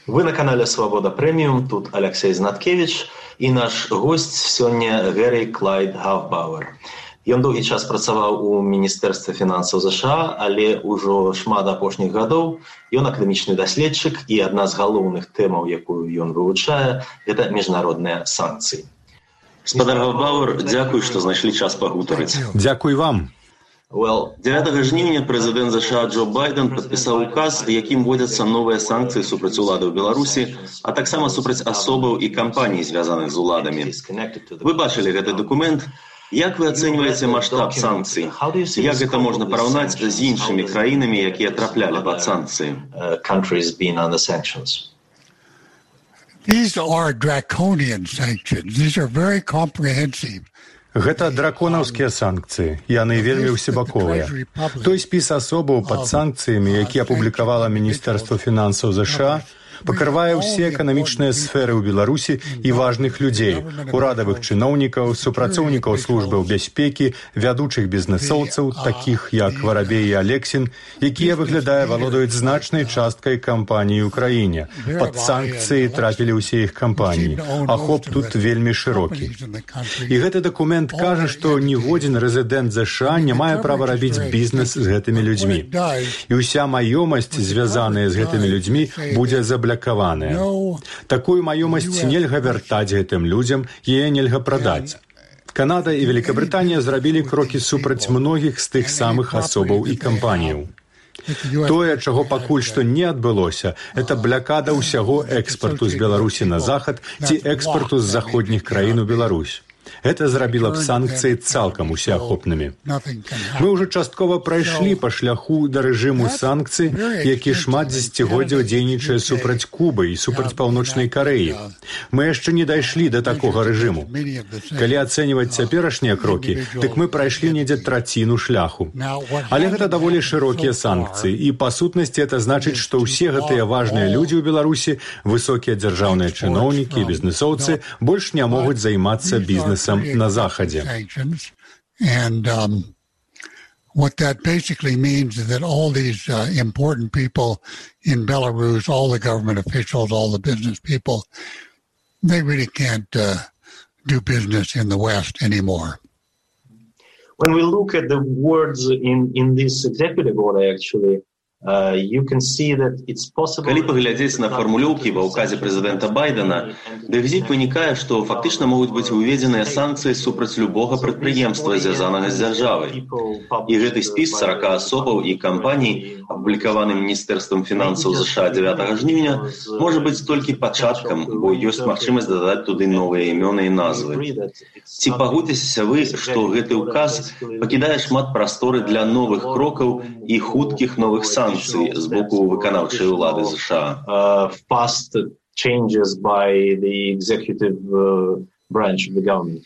Вы на канале «Свобода Премиум», тут Алексей Знаткевич і наш гость сёння Гэри Клайд Гавбауэр. Ён доўгі час працаваў у Міністэрстве фінансаў США, але ўжо шмат апошніх гадоў ён акадэмічны даследчык, і адна з галоўных тэмаў, якую ён вывучае, гэта міжнародныя санкцыі. Гаспадар Гавбауэр, дзякуй, што знайшлі час пагутарыць. Дзякуй вам. 9 жніўня прэзідэнт США Джо Байден падпісаў указ, якім вводзяцца новыя санкцыі супраць уладаў Беларусі, а таксама супраць асобаў і кампаній, звязаных з уладамі. Вы бачылі гэты дакумент. Як вы ацэньваеце маштаб санкцый? Як гэта можна параўнаць з іншымі краінамі, якія траплялі пад санкцыі? These are draconian sanctions. These are very comprehensive. Гэта драконаўскія санкцыі. Яны вельмі ўсебаковыя. Той спіс асобаў пад санкцыямі, які апублікавала Міністэрства фінансаў США, пакрывае ўсе эканамічныя сферы ў Беларусі і важных людзей, урадавых чыноўнікаў, супрацоўнікаў службаў бяспекі, вядучых бізнэсоўцаў, такіх як Варабей і Алексін, якія, выглядае, валодаюць значнай часткай кампаніі ў краіне. Пад санкцыі трапілі ўсе іх кампаніі. Ахоп тут вельмі шырокі. І гэты дакумент кажа, што ніводзін рэзідэнт США не мае права рабіць бізнес з гэтымі людзьмі. І ўся маёмасць, звязаная з гэтымі людзьмі, будзе заблокаваная. Такую маёмасць нельга вяртаць гэтым людзям, яе нельга прадаць. Канада і Великабрытанія зрабілі крокі супраць многіх з тых самых асобаў і кампаніяў. Тое, чаго пакуль што не адбылося, это блакада ўсяго экспарту з Беларусі на захад ці экспарту з заходніх краін у Беларусь. Гэта зрабіла б санкцыі цалкам усеахопнымі. Мы ўжо часткова прайшлі па шляху да рэжыму санкцый, які шмат дзесяцігоддзяў дзейнічае супраць Кубы і супраць Паўночнай Карэі. Мы яшчэ не дайшлі да такога рэжыму. Калі ацэньваць цяперашнія крокі, дык мы прайшлі недзе траціну шляху. Але гэта даволі шырокія санкцыі, і па сутнасці это значыць, што ўсе гэтыя важныя людзі ў Беларусі, высокія дзяржаўныя чыноўнікі і бізнэсоўцы больш не могуць займацца бізнесам на Заходе. And what that basically means is that all these important people in Belarus, all the government officials, all the business people, they really can't do business in the West anymore. When we look at the words in this executive order, actually, you can see that it's possible... Калі паглядзець на фармулёўкі ва ўказе прэзідэнта Байдена, дык вынікае, што фактычна могуць быць уведзеныя санкцыі супраць любога прадпрыемства, звязанага з дзяржавай. І гэты спіс 40 асобаў і кампаній, апублікаваны Міністэрствам фінансаў США 9 жніўня, можа быць толькі пачаткам, бо ёсць магчымасць дадаць туды новыя імёны і назвы. Ці пагодзіцеся вы, што гэты ўказ пакідае шмат прасторы для новых крокаў і хуткіх новых санкцый з боку выканаўчай улады США? Fast changes by the executive branch of the government.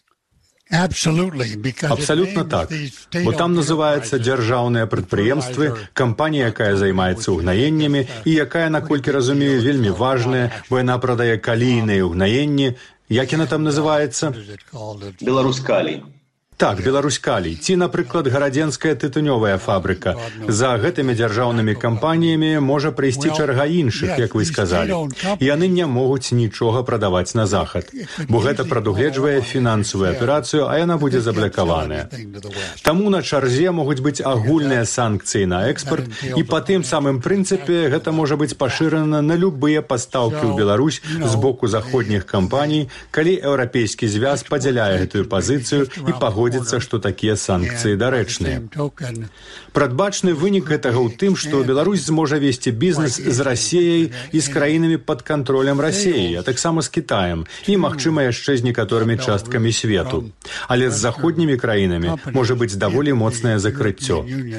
Абсалютна так. Бо там называецца дзяржаўныя прадпрыемствы, кампанія, якая займаецца ўгнаеннямі і якая, наколькі разумею, вельмі важная, бо яна прадае калійныя ўгнаенні. Як яна там называецца? Беларускалій. Так, Беларуськалій. Ці, напрыклад, гарадзенская тытунёвая фабрыка. За гэтымі дзяржаўнымі кампаніямі можа прыйсці чарга іншых, як вы сказалі. І яны не могуць нічога прадаваць на захад, бо гэта прадугледжвае фінансавую аперацыю, а яна будзе заблакаваная. Таму на чарзе могуць быць агульныя санкцыі на экспарт, і па тым самым прынцыпе гэта можа быць пашырана на любыя пастаўкі ў Беларусь з боку заходніх кампаній, калі еўрапейскі звяз падзяляе гэтую пазіцыю і пагодзіцца, што такія санкцыі дарэчныя. Прадбачны вынік гэтага ў тым, што Беларусь зможа весці бізнес з Расіяй і з краінамі пад кантролем Расіі, а таксама з Кітаем і, магчыма, яшчэ з некаторымі часткамі свету. Але з заходнімі краінамі можа быць даволі моцнае закрыццё.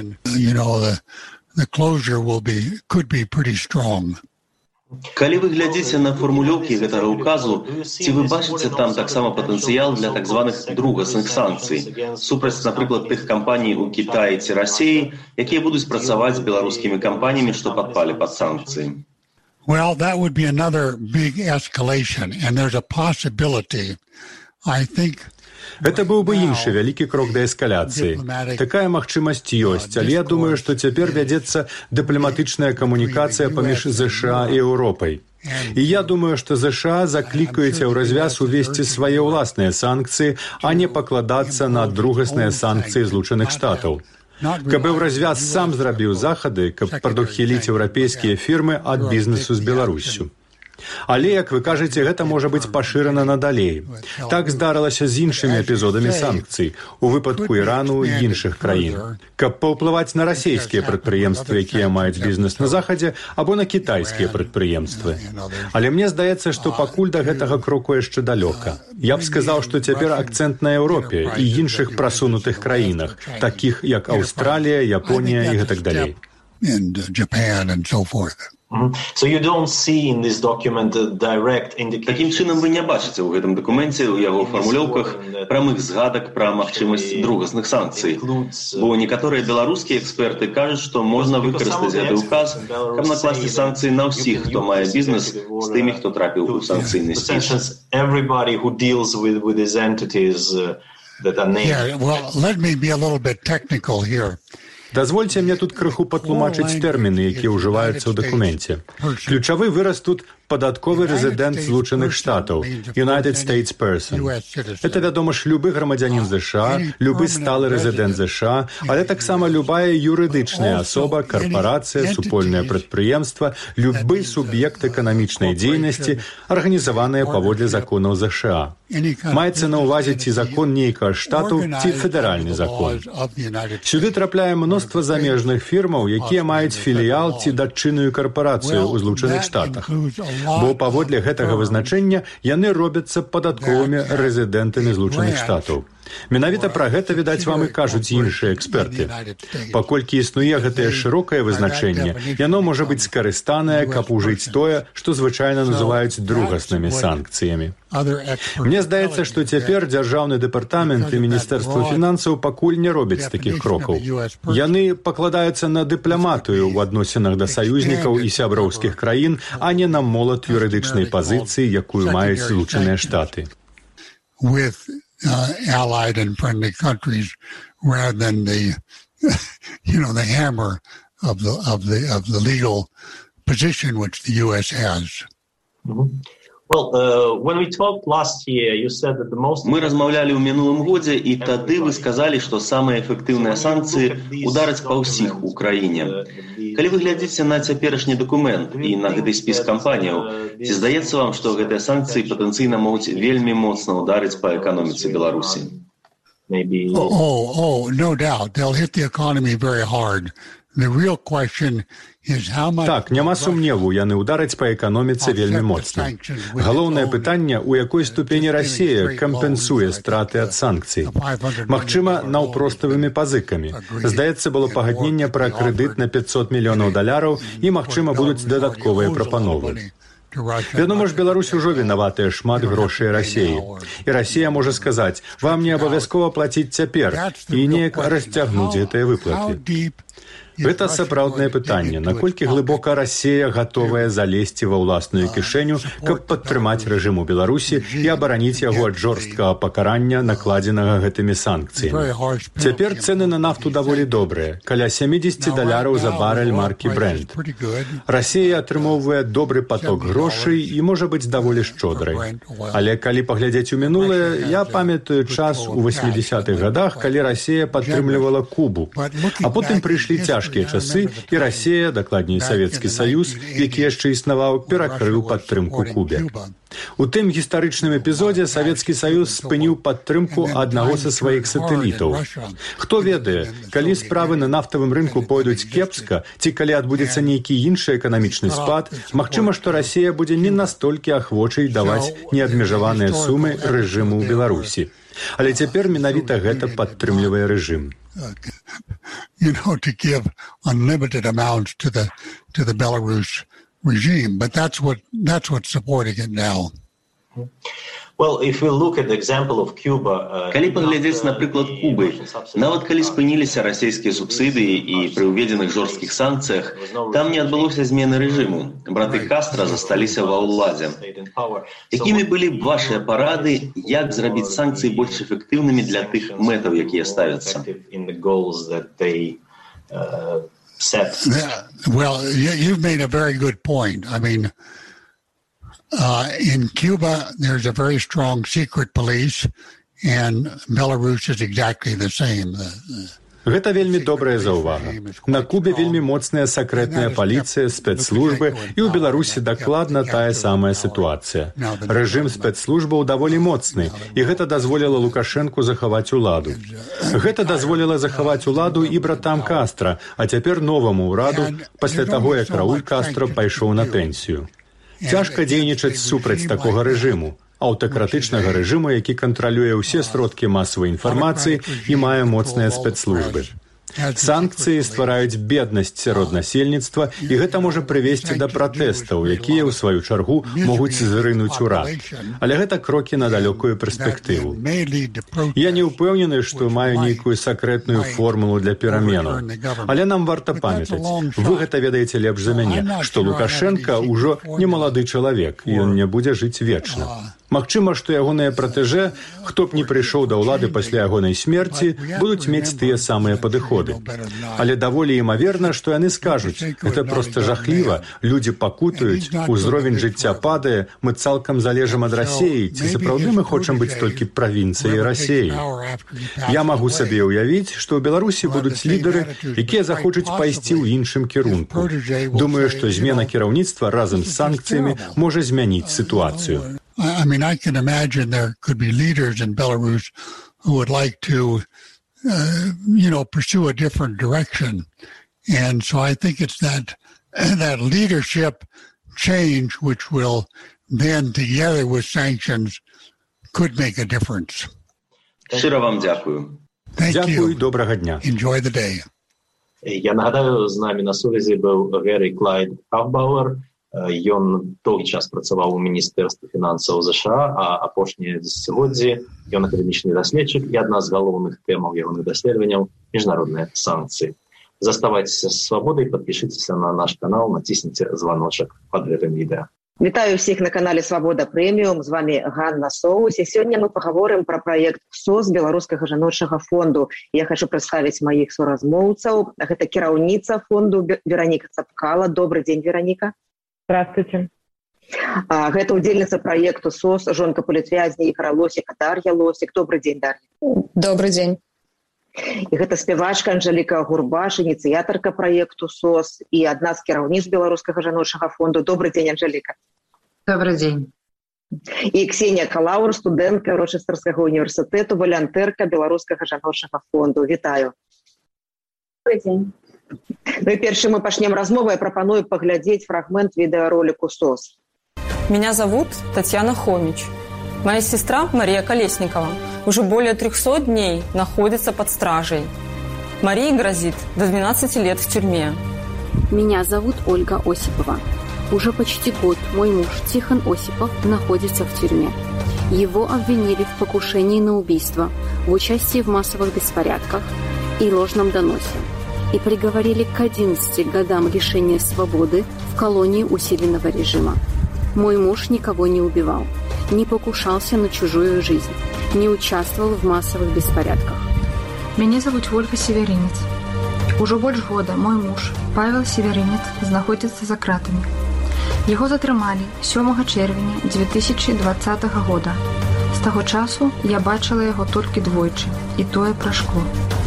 Калі вы глядзіце на фармулёўкі гэтага ўказу, ці вы бачыце там таксама патэнцыял для так званых другасных санкцый супраць, напрыклад, тых кампаній у Кітаі ці Расіі, якія будуць працаваць з беларускімі кампаніямі, што падпалі пад санкцыі? Well, that would be another big escalation, and there's a possibility, I think... Гэта быў бы іншы вялікі крок да эскаляцыі. Такая магчымасць ёсць, але я думаю, што цяпер вядзецца дыпламатычная камунікацыя паміж ЗША і Еўропай. І я думаю, што ЗША заклікаюць Еўразвяз увесці свае ўласныя санкцыі, а не пакладацца на другасныя санкцыі Злучаных Штатаў. Каб Еўразвяз сам зрабіў захады, каб прадухіліць еўрапейскія фірмы ад бізнесу з Беларуссю. Але, як вы кажаце, гэта можа быць пашырана надалей. Так здарылася з іншымі эпізодамі санкцый, у выпадку Ірану і іншых краін. Каб паўплываць на расійскія прадпрыемствы, якія маюць бізнес на Захадзе, або на кітайскія прадпрыемствы. Але мне здаецца, што пакуль да гэтага кроку яшчэ далёка. Я б сказаў, што цяпер акцэнт на Еўропе і іншых прасунутых краінах, такіх як Аўстралія, Японія і гэтак далей. So you don't see in this document a direct indication. Такім чынам вы не бачыце ў гэтым дакуменце, у яго фармулёўках прамых згадак пра магчымасць другасных санкцый. Бо некаторыя беларускія эксперты кажуць, што можна выкарыстаць гэты ўказ, каб накласці санкцыі на ўсіх, хто мае бізнес з тымі, хто трапіў у санкцыйны спіс. Everybody who deals with these entities that are named. Yeah, well, let me be a little bit technical here. Дазвольце мне тут крыху патлумачыць тэрміны, якія ўжываюцца ў дакуменце. Ключавы выраз тут падатковы рэзідэнт Злучаных Штатаў, United States Person. Это, вядома ж, любы грамадзянін ЗША, любы сталы рэзідэнт ЗША, але таксама любая юрыдычная асоба, карпарацыя, супольнае прадпрыемства, любы суб'ект эканамічнай дзейнасці, арганізаваныя паводле законаў ЗША. Маецца на ўвазе ці закон нейкага штату, ці федэральны закон. Сюды трапляе мноства замежных фірмаў, якія маюць філіял ці датчынную карпарацыю ў Злучаных Штатах. Бо паводле гэтага вызначэння яны робяцца падатковымі рэзідэнтамі Злучаных Штатаў. Менавіта пра гэта, відаць, вам і кажуць іншыя эксперты. Паколькі існуе гэтае шырокае вызначэнне, яно можа быць скарыстанае, каб ужыць тое, што звычайна называюць другаснымі санкцыямі. Мне здаецца, што цяпер Дзяржаўны дэпартамент і Міністэрства фінансаў пакуль не робяць такіх крокаў. Яны пакладаюцца на дыпламатыю ў адносінах да саюзнікаў і сяброўскіх краін, а не на молат юрыдычнай пазіцыі, якую маюць Злучаныя Штаты. Allied and friendly countries rather than the hammer of the legal position which the U.S. has. Mm-hmm. Well, when we talked last year, you said that the most... Мы размаўлялі ў мінулым годзе, і тады вы сказалі, што самыя эфектыўныя санкцыі удараць па ўсіх у краіне. Калі вы глядзіце на цяперашні дакумент і на гэты спіс кампаніяў, ці здаецца вам, што гэтыя санкцыі патэнцыйна могуць вельмі моцна ударыць па эканоміцы Беларусі? No doubt. They'll hit the economy very hard. The real question is how much... Так, няма сумневу, яны удараць па эканоміцы вельмі моцна. Галоўнае пытанне, у якой ступені Расія кампенсуе страты ад санкцый. Магчыма, наўпроставымі пазыкамі. Здаецца, было пагадненне пра крэдыт на $500 мільёнаў, і, магчыма, будуць дадатковыя прапановы. Вядома ж, Беларусь ужо вінаватая шмат грошай Расіі. І Расія можа сказаць, вам не абавязкова плаціць цяпер, і неяк расцягнуць гэтыя выплаты. Гэта сапраўднае пытанне, наколькі глыбока Расія гатовая залезці ва ўласную кішэню, каб падтрымаць рэжым у Беларусі і абараніць яго ад жорсткага пакарання, накладзенага гэтымі санкцыямі. Цяпер цэны на нафту даволі добрыя, каля $70 за барэль маркі Brent. Расія атрымоўвае добры паток грошай і можа быць даволі шчодрай. Але калі паглядзець у мінулае, я памятаю час у 80-х гадах, калі Расія падтрымлівала Кубу, а потым прыйшлі цяжкія часы, і Расія, дакладней Савецкі Саюз, які яшчэ існаваў, перакрыў падтрымку Кубе. У тым гістарычным эпізодзе Савецкі Саюз спыніў падтрымку аднаго са сваіх сатэлітаў. Хто ведае, калі справы на нафтавым рынку пойдуць кепска, ці калі адбудзецца нейкі іншы эканамічны спад, магчыма, што Расія будзе не настолькі ахвочай даваць неабмежаваныя сумы рэжыму ў Беларусі. Але цяпер менавіта гэта падтрымлівае рэжым. To give unlimited amounts to the Belarus regime, but that's what's supporting it now. Well, if we look at the example of Cuba, калі паглядзець на прыклад Кубы, нават калі спыніліся расійскія субсідыі і пры ўведзеных жорсткіх санкцыях, там не адбылося змены рэжыму. Браты Кастра засталіся ва ўладзе. Якімі былі б вашыя парады, як зрабіць санкцыі больш эфектыўнымі для тых мэтаў, якія ставяцца? Well, you've made a very good point. I mean, In Cuba, there's a very strong secret police, and Belarus is exactly the same. Гэта вельмі добрая заўвага. На Кубе вельмі моцная сакрэтная паліцыя, спецслужбы, і ў Беларусі дакладна тая самая сітуацыя. Рэжым спецслужбаў даволі моцны, і гэта дазволіла Лукашэнку захаваць уладу. Гэта дазволіла захаваць уладу і братам Кастра, а цяпер новаму ўраду, пасля таго, як Рауль Кастро пайшоў на пенсію. Цяжка дзейнічаць супраць такога рэжыму, аўтакратычнага рэжыму, які кантралюе ўсе сродкі масавай інфармацыі і мае моцныя спецслужбы. Санкцыі ствараюць беднасць сярод насельніцтва, і гэта можа прывесці да пратэстаў, якія, ў сваю чаргу, могуць зрынуць урад. Але гэта крокі на далёкую перспектыву. Я не ўпэўнены, што маю нейкую сакрэтную формулу для пераменаў. Але нам варта памятаць, вы гэта ведаеце лепш за мяне, што Лукашенка ўжо не малады чалавек, і ён не будзе жыць вечна. Магчыма, што ягоныя пратэжэ, хто б не прыйшоў да ўлады пасля ягонай смерці, будуць мець тыя самыя падыходы. Але даволі імаверна, што яны скажуць, гэта проста жахліва, людзі пакутаюць, узровень жыцця падае, мы цалкам залежым ад Расеі, ці сапраўды мы хочам быць толькі правінцыяй Расеі. Я магу сабе ўявіць, што ў Беларусі будуць лідары, якія захочуць пайсці ў іншым кірунку. Думаю, што змена кіраўніцтва разам з санкцыямі можа змяніць сітуацыю. I mean, I can imagine there could be leaders in Belarus who would like to, pursue a different direction. And so I think it's that leadership change which will then, together with sanctions, could make a difference. Щиро вам дякую. Дякую, доброго дня. Enjoy the day. Я нагадаю, з нами на сувязі був Геррі Клайд Хафбауэр. Ён доўгі час працаваў у міністэрстве фінансаў ЗША, а апошнія дзесяцігоддзі ён акадэмічны даследчык, і адна з галоўных тэмаў ягоных даследаванняў – міжнародныя санкцыі. Заставайцеся з свабодай, падпішыцеся на наш канал, націсніце званочак пад гэтым відэа. Вітаю всіх на канале «Свабода Прэміум». З вами Ганна Соус. І сёння мы пагаворым пра праект СОС Беларускага жаночага фонду. Я хочу прадставіць маіх суразмоўцаў. Гэта кіраўніца фонду Вераніка Цапкала. Добрый дзень, Вераніка. Здравствуйте. Гэта удзельніца праекту СОС, жонка палітвязня Ігора Лосіка, Дар'я Лосік. Добрый дзень, Дар'я. Добрый дзень. І гэта спявачка Анжэліка Гурбаш, ініцыятарка праекту СОС і адна з кіраўніц Беларускага жаночага фонду. Добрый дзень, Анжэліка. Добрый дзень. І Ксенія Калаур, студэнтка Рошчэсцерскага універсітэту, валянтэрка Беларускага жаночага фонду. Вітаю. Добрый дзень. Ну и першым мы пачнем размову, я пропоную поглядеть фрагмент видеоролику СОС. Меня зовут Татьяна Хомич. Моя сестра Мария Колесникова уже более 300 дней находится под стражей. Марии грозит до 12 лет в тюрьме. Меня зовут Ольга Осипова. Уже почти год мой муж Тихон Осипов находится в тюрьме. Его обвинили в покушении на убийство, в участии в массовых беспорядках и ложном доносе. И приговорили к 11 годам лишения свободы в колонии усиленного режима. Мой муж никого не убивал, не покушался на чужую жизнь, не участвовал в массовых беспорядках. Меня зовут Ольга Северинец. Уже больше года мой муж, Павел Северинец, находится за кратами. Его затрымали 7 червня 2020 года. С того часу я бачила его только двойчы, и тое прайшло.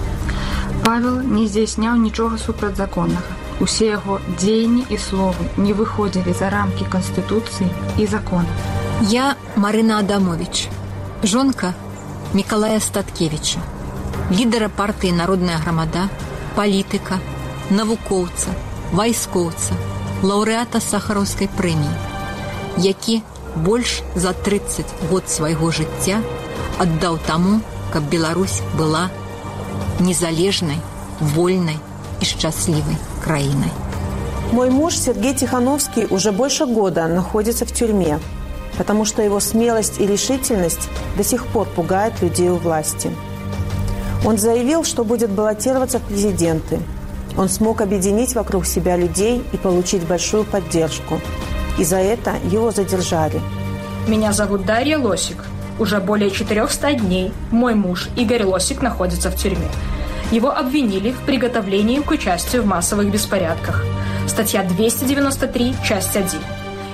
Павел не здзяйсняў нічога супрацьзаконнага. Усе яго дзеянні і словы не выходзілі за рамкі Канстытуцыі і закона. Я Марина Адамович, жонка Миколая Статкевича, лідара партыі «Народная грамада», палітыка, навукоўца, вайскоўца, лаўрэата Сахараўскай прэміі, які больш за 30 год свайго жыцця аддаў таму, каб Беларусь была незалежной, вольной и счастливой краиной. Мой муж Сергей Тихановский уже больше года находится в тюрьме, потому что его смелость и решительность до сих пор пугают людей у власти. Он заявил, что будет баллотироваться в президенты. Он смог объединить вокруг себя людей и получить большую поддержку. И за это его задержали. Меня зовут Дарья Лосик. Уже более 400 дней мой муж Игорь Лосик находится в тюрьме. Его обвинили в приготовлении к участию в массовых беспорядках. Статья 293, часть 1.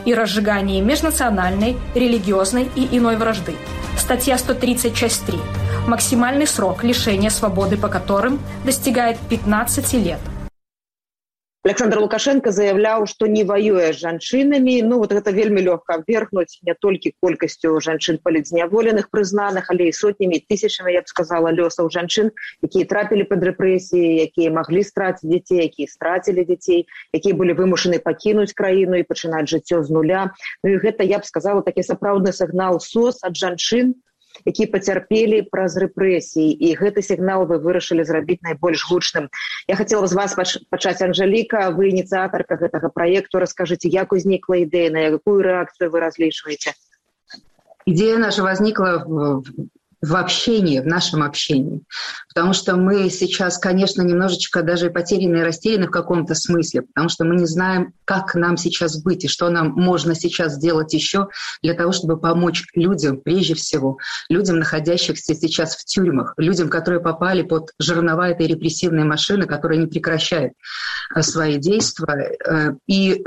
и разжигании межнациональной, религиозной и иной вражды. Статья 130, часть 3. Максимальный срок лишения свободы по которым достигает 15 лет. Александр Лукашенко заявляў, што не ваюе з жанчынамі. Гэта вельмі лёгка абвергнуць не толькі колькасцю жанчын палітзняволеных прызнаных, але і сотнямі, тысячамі, я б сказала, лёсаў жанчын, якія трапілі пад рэпрэсіі, якія маглі страціць дзяцей, якія страцілі дзяцей, якія былі вымушаны пакінуць краіну і пачынаць жыццё з нуля. І гэта, я б сказала, такі сапраўдны сігнал СОС ад жанчын, якія пацярпелі праз рэпрэсіі, і гэты сігнал вы вырашылі зрабіць найбольш гучным. Я хацела з вас пачаць, Анжеліка, вы ініцыятарка гэтага праекту. Раскажыце, як узнікла ідэя, на якую рэакцыю вы разлічваеце? Идея наша возникла в общении, в нашем общении. Потому что мы сейчас, конечно, немножечко даже потеряны и растеряны в каком-то смысле, потому что мы не знаем, как нам сейчас быть и что нам можно сейчас сделать еще для того, чтобы помочь людям, прежде всего, людям, находящихся сейчас в тюрьмах, людям, которые попали под жернова этой репрессивной машины, которая не прекращает свои действия. И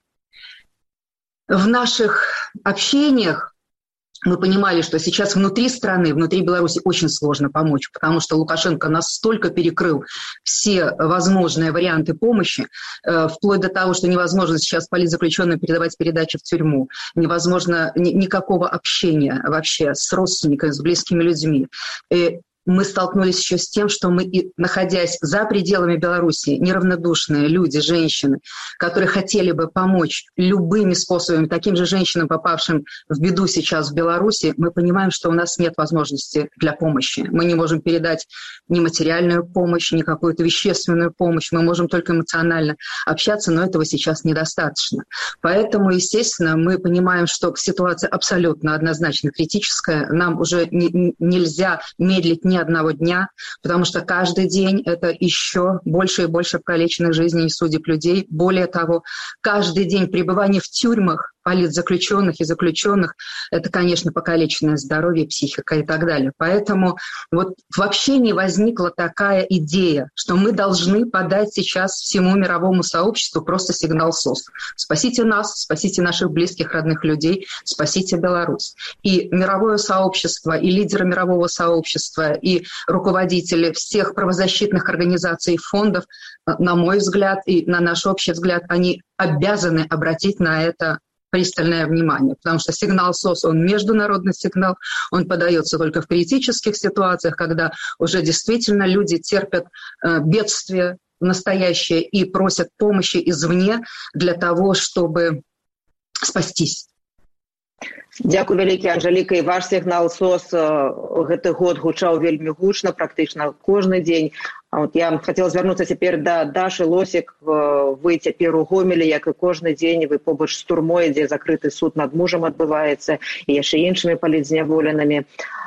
в наших общениях мы понимали, что сейчас внутри страны, внутри Беларуси очень сложно помочь, потому что Лукашенко настолько перекрыл все возможные варианты помощи, вплоть до того, что невозможно сейчас политзаключенным передавать передачи в тюрьму, невозможно никакого общения вообще с родственниками, с близкими людьми. Мы столкнулись еще с тем, что мы, находясь за пределами Беларуси, неравнодушные люди, женщины, которые хотели бы помочь любыми способами таким же женщинам, попавшим в беду сейчас в Беларуси, мы понимаем, что у нас нет возможности для помощи. Мы не можем передать ни материальную помощь, ни какую-то вещественную помощь. Мы можем только эмоционально общаться, но этого сейчас недостаточно. Поэтому, естественно, мы понимаем, что ситуация абсолютно однозначно критическая. Нам уже нельзя медлить ни одного дня, потому что каждый день это еще больше и больше покалеченных жизней и судеб людей. Более того, каждый день пребывания в тюрьмах политзаключенных и заключенных — это, конечно, покалеченное здоровье, психика и так далее. Поэтому вот в общении возникла такая идея, что мы должны подать сейчас всему мировому сообществу просто сигнал СОС. Спасите нас, спасите наших близких, родных людей, спасите Беларусь. И мировое сообщество, и лидеры мирового сообщества, и руководители всех правозащитных организаций и фондов, на мой взгляд и на наш общий взгляд, они обязаны обратить на это пристальное внимание, потому что сигнал СОС, он международный сигнал, он подается только в критических ситуациях, когда уже действительно люди терпят бедствие настоящее и просят помощи извне для того, чтобы спастись. Дзякуй вялікі, Анжеліка, і ваш сігнал СОС гэты год гучаў вельмі гучна, практычна кожны дзень. Я хацела звярнуцца цяпер да Дашы Лосік. Вы цяпер у Гомелі, як і кожны дзень, вы побач з турмой, дзе закрыты суд над мужам адбываецца, і яшчэ іншымі палітзняволенымі.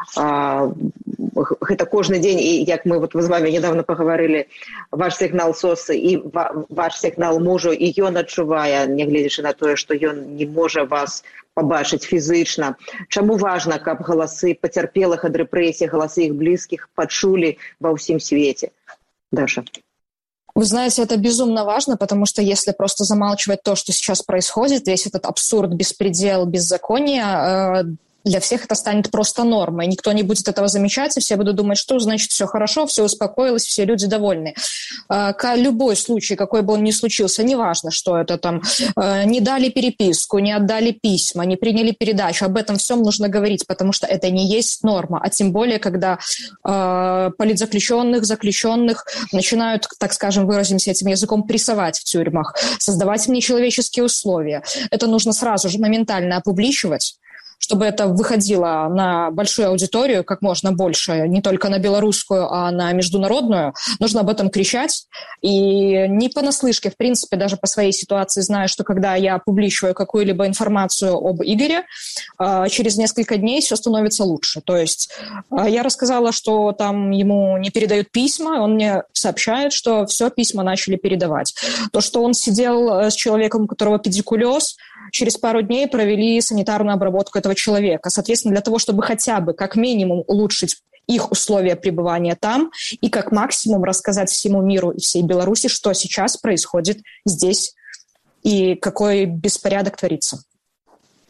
Гэта кожны дзень, і як мы з вами недавно пагаварылі, ваш сігнал СОС і ваш сігнал мужу, і ён адчувае, нягледзячы на тое, што ён не можа вас пабачыць фізычна. Чаму важна, каб галасы пацярпелых ад рэпрэсій, галасы іх блізкіх пачулі ва ўсім свеце? Даша. Вы знаете, это безумно важно, потому что если просто замалчивать то, что сейчас происходит, весь этот абсурд, беспредел, беззаконие, для всех это станет просто нормой. Никто не будет этого замечать, и все будут думать, что значит все хорошо, все успокоилось, все люди довольны. Любой случай, какой бы он ни случился, неважно, что это там, не дали переписку, не отдали письма, не приняли передачу, об этом всем нужно говорить, потому что это не есть норма. А тем более, когда политзаключенных, заключенных начинают, так скажем, выразимся этим языком, прессовать в тюрьмах, создавать им нечеловеческие условия. Это нужно сразу же моментально опубличивать, чтобы это выходило на большую аудиторию, как можно больше, не только на белорусскую, а на международную. Нужно об этом кричать. И не понаслышке, в принципе, даже по своей ситуации знаю, что когда я публичиваю какую-либо информацию об Игоре, через несколько дней все становится лучше. То есть я рассказала, что там ему не передают письма, он мне сообщает, что все, письма начали передавать. То, что он сидел с человеком, у которого педикулез, через пару дней провели санитарную обработку этого человека. Соответственно, для того, чтобы хотя бы, как минимум, улучшить их условия пребывания там и как максимум рассказать всему миру и всей Беларуси, что сейчас происходит здесь и какой беспорядок творится.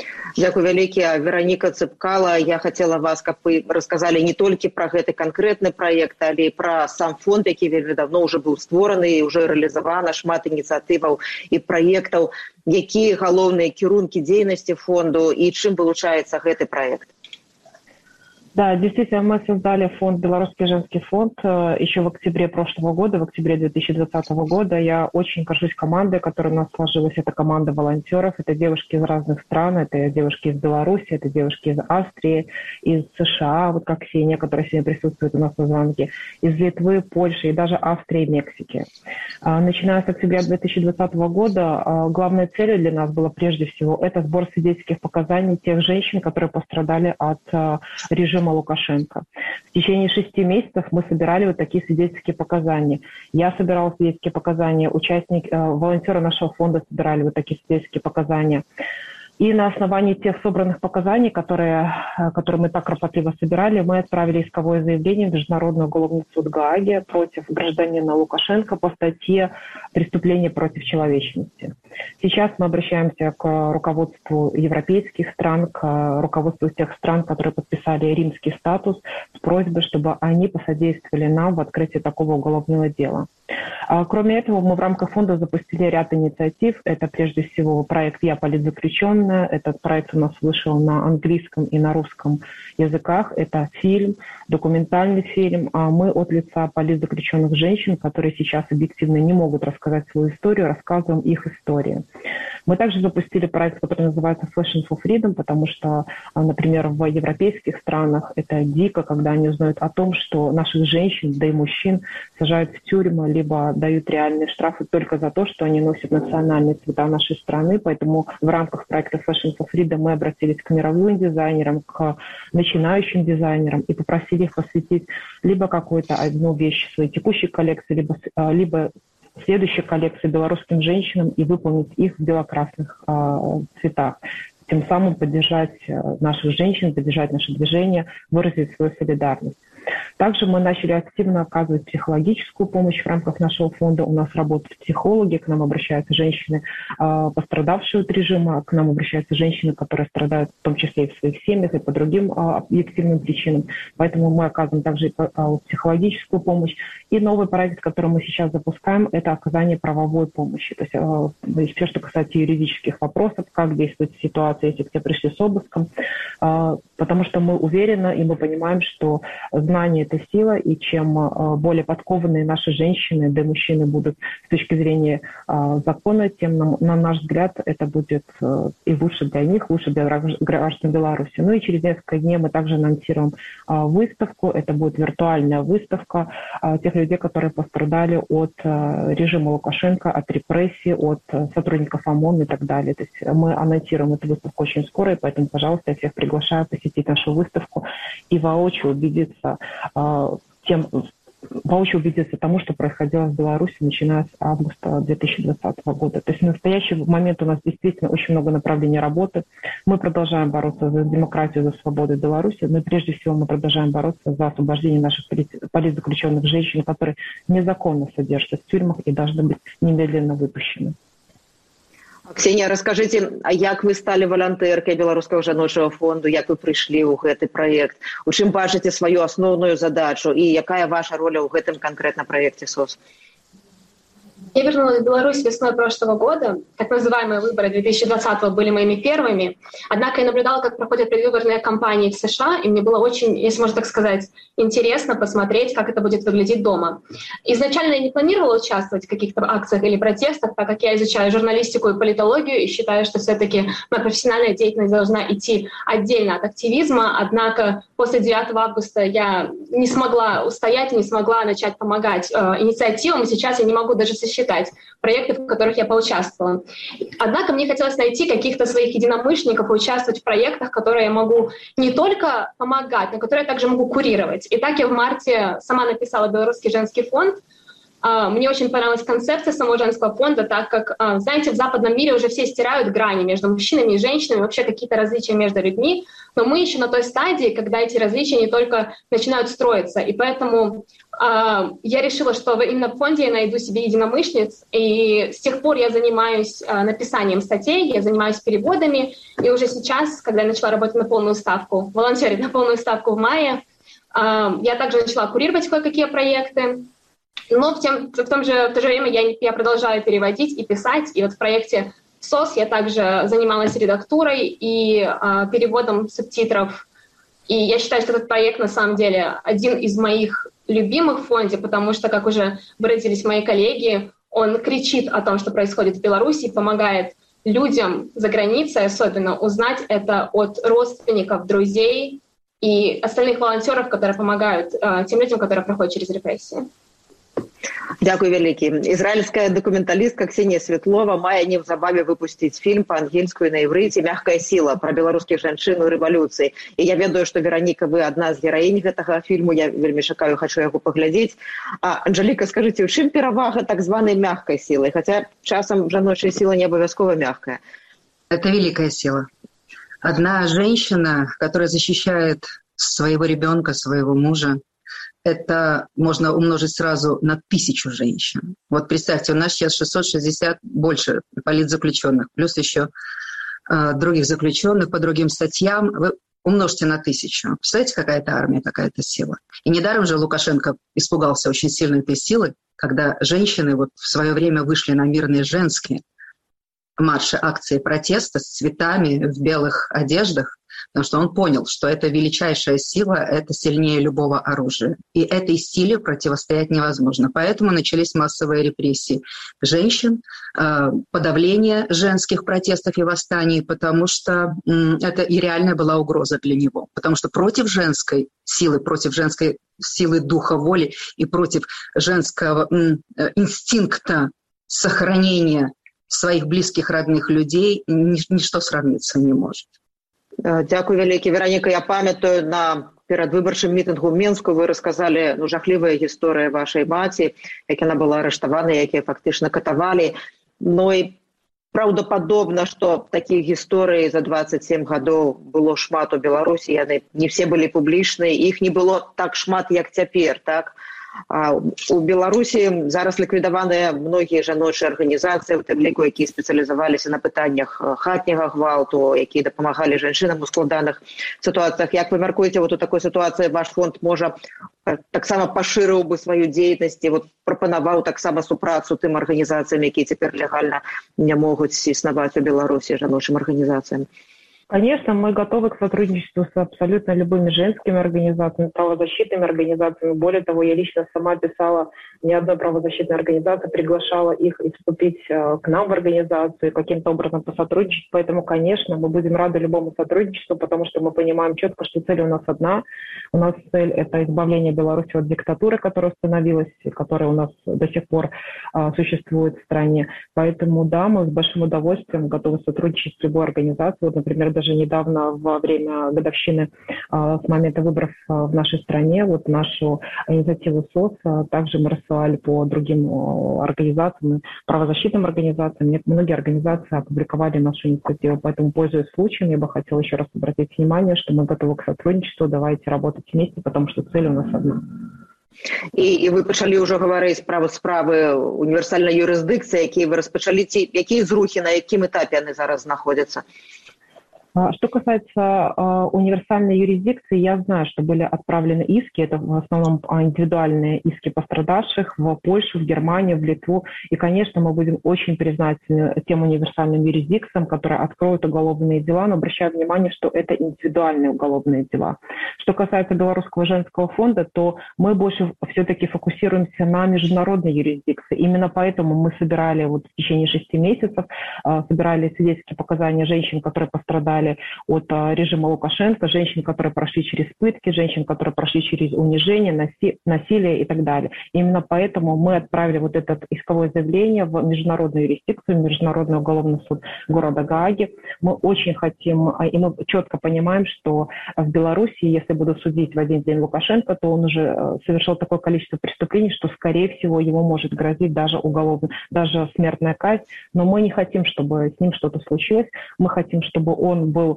Дзякуй вялікі, Вераніка Цыпкала. Я хацела вас, каб вы расказалі не толькі пра гэты канкрэтны праект, але і пра сам фонд, які вельмі давно ўжо быў створаны і ўжо рэалізавана шмат ініцыятываў і праектаў. Якія галоўныя кірункі дзейнасці фонду і чым вылучаецца гэты праект? Да, действительно, мы создали фонд «Белорусский женский фонд» еще в октябре прошлого года, в октябре 2020 года. Я очень горжусь командой, которая у нас сложилась. Это команда волонтеров, это девушки из разных стран, это девушки из Беларуси, это девушки из Австрии, из США, вот как Ксения, которая сегодня присутствует у нас на звонке, из Литвы, Польши и даже Австрии и Мексики. Начиная с октября 2020 года, главной целью для нас было прежде всего это сбор свидетельских показаний тех женщин, которые пострадали от режима Лукашенко. В течение 6 месяцев мы собирали вот такие свидетельские показания. Я собирала свидетельские показания, волонтеры нашего фонда собирали вот такие свидетельские показания. И на основании тех собранных показаний, которые мы так кропотливо собирали, мы отправили исковое заявление в Международный уголовный суд Гааги против гражданина Лукашенко по статье «Преступление против человечности». Сейчас мы обращаемся к руководству европейских стран, к руководству тех стран, которые подписали римский статус, с просьбой, чтобы они посодействовали нам в открытии такого уголовного дела. Кроме этого, мы в рамках фонда запустили ряд инициатив. Это прежде всего проект «Я политзаключенная». Этот проект у нас вышел на английском и на русском языках. Это фильм, документальный фильм. Мы от лица политзаключенных женщин, которые сейчас объективно не могут рассказать свою историю, рассказываем их истории. Мы также запустили проект, который называется Fashion for Freedom, потому что, например, в европейских странах это дико, когда они узнают о том, что наших женщин, да и мужчин сажают в тюрьмы, либо дают реальные штрафы только за то, что они носят национальные цвета нашей страны. Поэтому в рамках проекта Fashion for Freedom мы обратились к мировым дизайнерам, к начинающим дизайнерам и попросили их посвятить либо какую-то одну вещь своей текущей коллекции, либо следующей коллекции белорусским женщинам и выполнить их в бело-красных цветах. Тем самым поддержать наших женщин, поддержать наше движение, выразить свою солидарность. Также мы начали активно оказывать психологическую помощь в рамках нашего фонда. У нас работают психологи, к нам обращаются женщины, пострадавшие от режима, к нам обращаются женщины, которые страдают в том числе и в своих семьях, и по другим объективным причинам. Поэтому мы оказываем также психологическую помощь. И новый проект, который мы сейчас запускаем, это оказание правовой помощи. То есть все, что касается юридических вопросов, как действовать в ситуации, если к тебе пришли с обыском. Потому что мы уверены и мы понимаем, что знание – это сила, и чем более подкованные наши женщины, да и мужчины будут с точки зрения закона, тем, на наш взгляд, это будет и лучше для них, лучше для граждан Беларуси. Ну и через несколько дней мы также анонсируем выставку. Это будет виртуальная выставка тех людей, которые пострадали от режима Лукашенко, от репрессий, от сотрудников ОМОН и так далее. То есть мы анонсируем эту выставку очень скоро, и поэтому, пожалуйста, я всех приглашаю посетить нашу выставку и воочию убедиться тому, что происходило в Беларуси, начиная с августа 2020 года. То есть в настоящий момент у нас действительно очень много направлений работы. Мы продолжаем бороться за демократию, за свободу Беларуси, но прежде всего мы продолжаем бороться за освобождение наших политзаключенных женщин, которые незаконно содержатся в тюрьмах и должны быть немедленно выпущены. Ксения, расскажите, а як вы стали волонтеркой Белорусского жаночего фонду, як вы пришли в этот проект, у чым бачите свою основную задачу и якая ваша роль в этом конкретном проекте СОС? Я вернулась в Беларусь весной прошлого года. Так называемые выборы 2020-го были моими первыми. Однако я наблюдала, как проходят предвыборные кампании в США, и мне было очень, если можно так сказать, интересно посмотреть, как это будет выглядеть дома. Изначально я не планировала участвовать в каких-то акциях или протестах, так как я изучаю журналистику и политологию и считаю, что все-таки моя профессиональная деятельность должна идти отдельно от активизма. Однако после 9 августа я не смогла устоять, не смогла начать помогать инициативам, и сейчас я не могу даже сосчитать проекты, в которых я поучаствовала. Однако мне хотелось найти каких-то своих единомышленников и участвовать в проектах, которые я могу не только помогать, но которые я также могу курировать. И так я в марте сама написала Белорусский женский фонд, Мне очень понравилась концепция самого женского фонда, так как, знаете, в западном мире уже все стирают грани между мужчинами и женщинами, вообще какие-то различия между людьми, но мы еще на той стадии, когда эти различия не только начинают строиться. И поэтому я решила, что именно в фонде я найду себе единомышленниц, и с тех пор я занимаюсь написанием статей, я занимаюсь переводами, и уже сейчас, когда я начала работать на полную ставку, волонтерить на полную ставку в мае, я также начала курировать кое-какие проекты. Но в то же время я продолжаю переводить и писать. И вот в проекте СОС я также занималась редактурой и переводом субтитров. И я считаю, что этот проект на самом деле один из моих любимых в фонде, потому что, как уже выразились мои коллеги, он кричит о том, что происходит в Беларуси, и помогает людям за границей особенно узнать это от родственников, друзей и остальных волонтеров, которые помогают тем людям, которые проходят через репрессии. Дякую вялікі. Ізраїльская документалістка Ксенія Светлова мае неўзабаве выпусціць фільм па-ангельску і на іврыце «Мягкая сила» пра беларускіх жанчын у рэвалюцыі. І я ведаю, што, Вераніка, вы адна з гераінь гэтага фільму, я вельмі чакаю, хачу яго паглядзець. Анжеліка, скажыце, у чым перавага так званай мягкай силы? Хотя часам жаночая сила не обовязково мягкая. Это великая сила. Одна женщина, которая защищает своего ребенка, своего мужа, это можно умножить сразу на 1000 женщин. Вот представьте, у нас сейчас 660 больше политзаключенных, плюс еще других заключенных по другим статьям. Вы умножьте на 1000. Представляете, какая-то армия, какая-то сила. И недаром же Лукашенко испугался очень сильно этой силы, когда женщины вот в свое время вышли на мирные женские марши, акции протеста с цветами в белых одеждах, потому что он понял, что это величайшая сила, это сильнее любого оружия. И этой силе противостоять невозможно. Поэтому начались массовые репрессии женщин, подавление женских протестов и восстаний, потому что это и реальная была угроза для него. Потому что против женской силы духа, воли и против женского инстинкта сохранения своих близких, родных людей ничто сравниться не может. Дякую вялікі. Вераніка, я памятаю, на перадвыбарчым мітынгу ў Менску вы расказалі жахлівая гісторыя вашай маці, як яна была арыштавана, якія фактычна катавалі. Ну і праўдападобна, што такіх гісторый за 27 гадоў было шмат у Беларусі, яны не все былі публічныя, іх не было так шмат, як цяпер, так? У Беларусі зараз ліквідаваныя многія жаночыя арганізацыі, у тым ліку, якія спецыялізаваліся на пытаннях хатняга гвалту, якія дапамагалі жанчынам у складаных сітуацыях. Як вы мяркуеце, вот у такой сітуацыі ваш фонд можа таксама пашырыў бы сваю дзейнасць і прапанаваў таксама супрацу тым арганізацыям, якія цяпер легальна не могуць існаваць у Беларусі, жаночым арганізацыям? Конечно, мы готовы к сотрудничеству с абсолютно любыми женскими организациями, правозащитными организациями. Более того, я лично сама писала не одной правозащитной организации, приглашала их и вступить к нам в организацию, каким-то образом посотрудничать. Поэтому, конечно, мы будем рады любому сотрудничеству, потому что мы понимаем четко, что цель у нас одна. У нас цель – это избавление Беларуси от диктатуры, которая установилась, и которая у нас до сих пор существует в стране. Поэтому, да, мы с большим удовольствием готовы сотрудничать с любой организацией. Вот, например, даже недавно во время годовщины с момента выборов в нашей стране, вот нашу инициативу СОС, также мы рассылали по другим организациям, правозащитным организациям. Многие организации опубликовали нашу инициативу, поэтому, пользуясь случаем, я бы хотела еще раз обратить внимание, что мы готовы к сотрудничеству, давайте работать вместе, потому что цель у нас одна. І ви почали вже говорити про справи універсальної юрисдикції, які ви розпочали, які зрухи, на якому етапі вони зараз знаходяться? Что касается универсальной юрисдикции, я знаю, что были отправлены иски, это в основном индивидуальные иски пострадавших в Польшу, в Германию, в Литву. И, конечно, мы будем очень признательны тем универсальным юрисдикциям, которые откроют уголовные дела, но обращаю внимание, что это индивидуальные уголовные дела. Что касается Белорусского женского фонда, то мы больше все-таки фокусируемся на международной юрисдикции. Именно поэтому мы собирали вот в течение 6 месяцев, собирали свидетельские показания женщин, которые пострадали пострадали от режима Лукашенко, женщин, которые прошли через пытки, женщин, которые прошли через унижение, насилие и так далее. Именно поэтому мы отправили вот это исковое заявление в международную юрисдикцию, в Международный уголовный суд города Гааги. Мы очень хотим, и мы четко понимаем, что в Беларуси, если будут судить в один день Лукашенко, то он уже совершил такое количество преступлений, что, скорее всего, ему может грозить даже даже смертная казнь. Но мы не хотим, чтобы с ним что-то случилось. Мы хотим, чтобы он был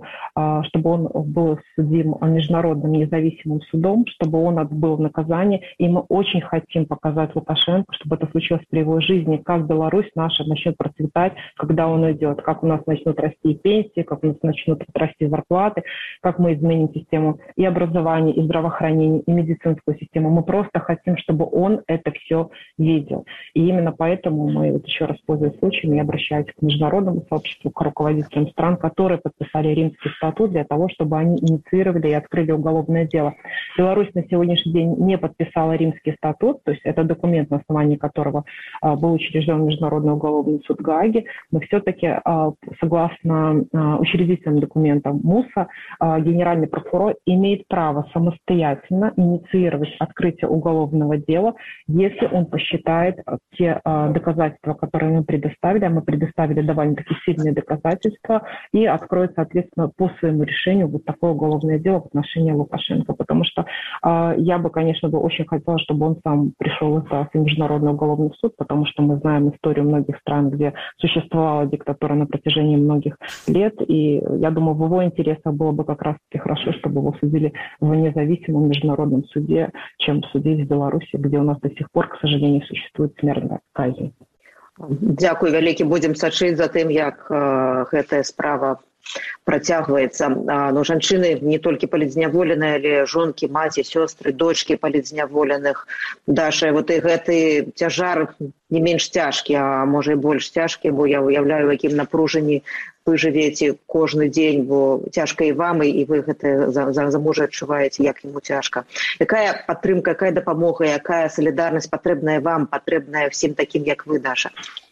судим международным независимым судом, чтобы он отбыл наказание. И мы очень хотим показать Лукашенко, чтобы это случилось при его жизни, как Беларусь наша начнет процветать, когда он уйдет, как у нас начнут расти пенсии, как у нас начнут расти зарплаты, как мы изменим систему и образования, и здравоохранения, и медицинскую систему. Мы просто хотим, чтобы он это все видел. И именно поэтому мы, вот еще раз пользуясь случаем, я обращаюсь к международному сообществу, к руководителям стран, которые подписали Римский статут для того, чтобы они инициировали и открыли уголовное дело. Беларусь на сегодняшний день не подписала Римский статут, то есть это документ, на основании которого был учрежден Международный уголовный суд Гааги, но все-таки согласно учредительным документам МУСа, генеральный прокурор имеет право самостоятельно инициировать открытие уголовного дела, если он посчитает те доказательства, которые мы предоставили, а мы предоставили довольно-таки сильные доказательства, и откроет, соответственно, по своему решению вот такое уголовное дело в отношении Лукашенко. Потому что я бы, конечно, очень хотела, чтобы он сам пришел в Международный уголовный суд, потому что мы знаем историю многих стран, где существовала диктатура на протяжении многих лет, и я думаю, в его интересах было бы как раз-таки хорошо, чтобы его судили в независимом международном суде, чем судить в Беларуси, где у нас до сих пор, к сожалению, существует смертная казнь. Дзякуй вялікі, будзем сачыць за тым, як гэтая справа працягваецца. Но жанчыны не толькі палідзняволеныя, але жонкі, маці, сёстры, дочкі палідзняволеных. Даша, вот і гэты цяжар не менш цяжкі, а можа і больш цяжкі, бо я уяўляю, якім напружанні вы жывеце кожны дзень, бо цяжка і вам, і вы гэта за мужа адчуваеце, як яму цяжка. Якая падтрымка, якая дапамога, якая салідарнасць патрэбная вам, патрэбная всім такім, як вы, Даша?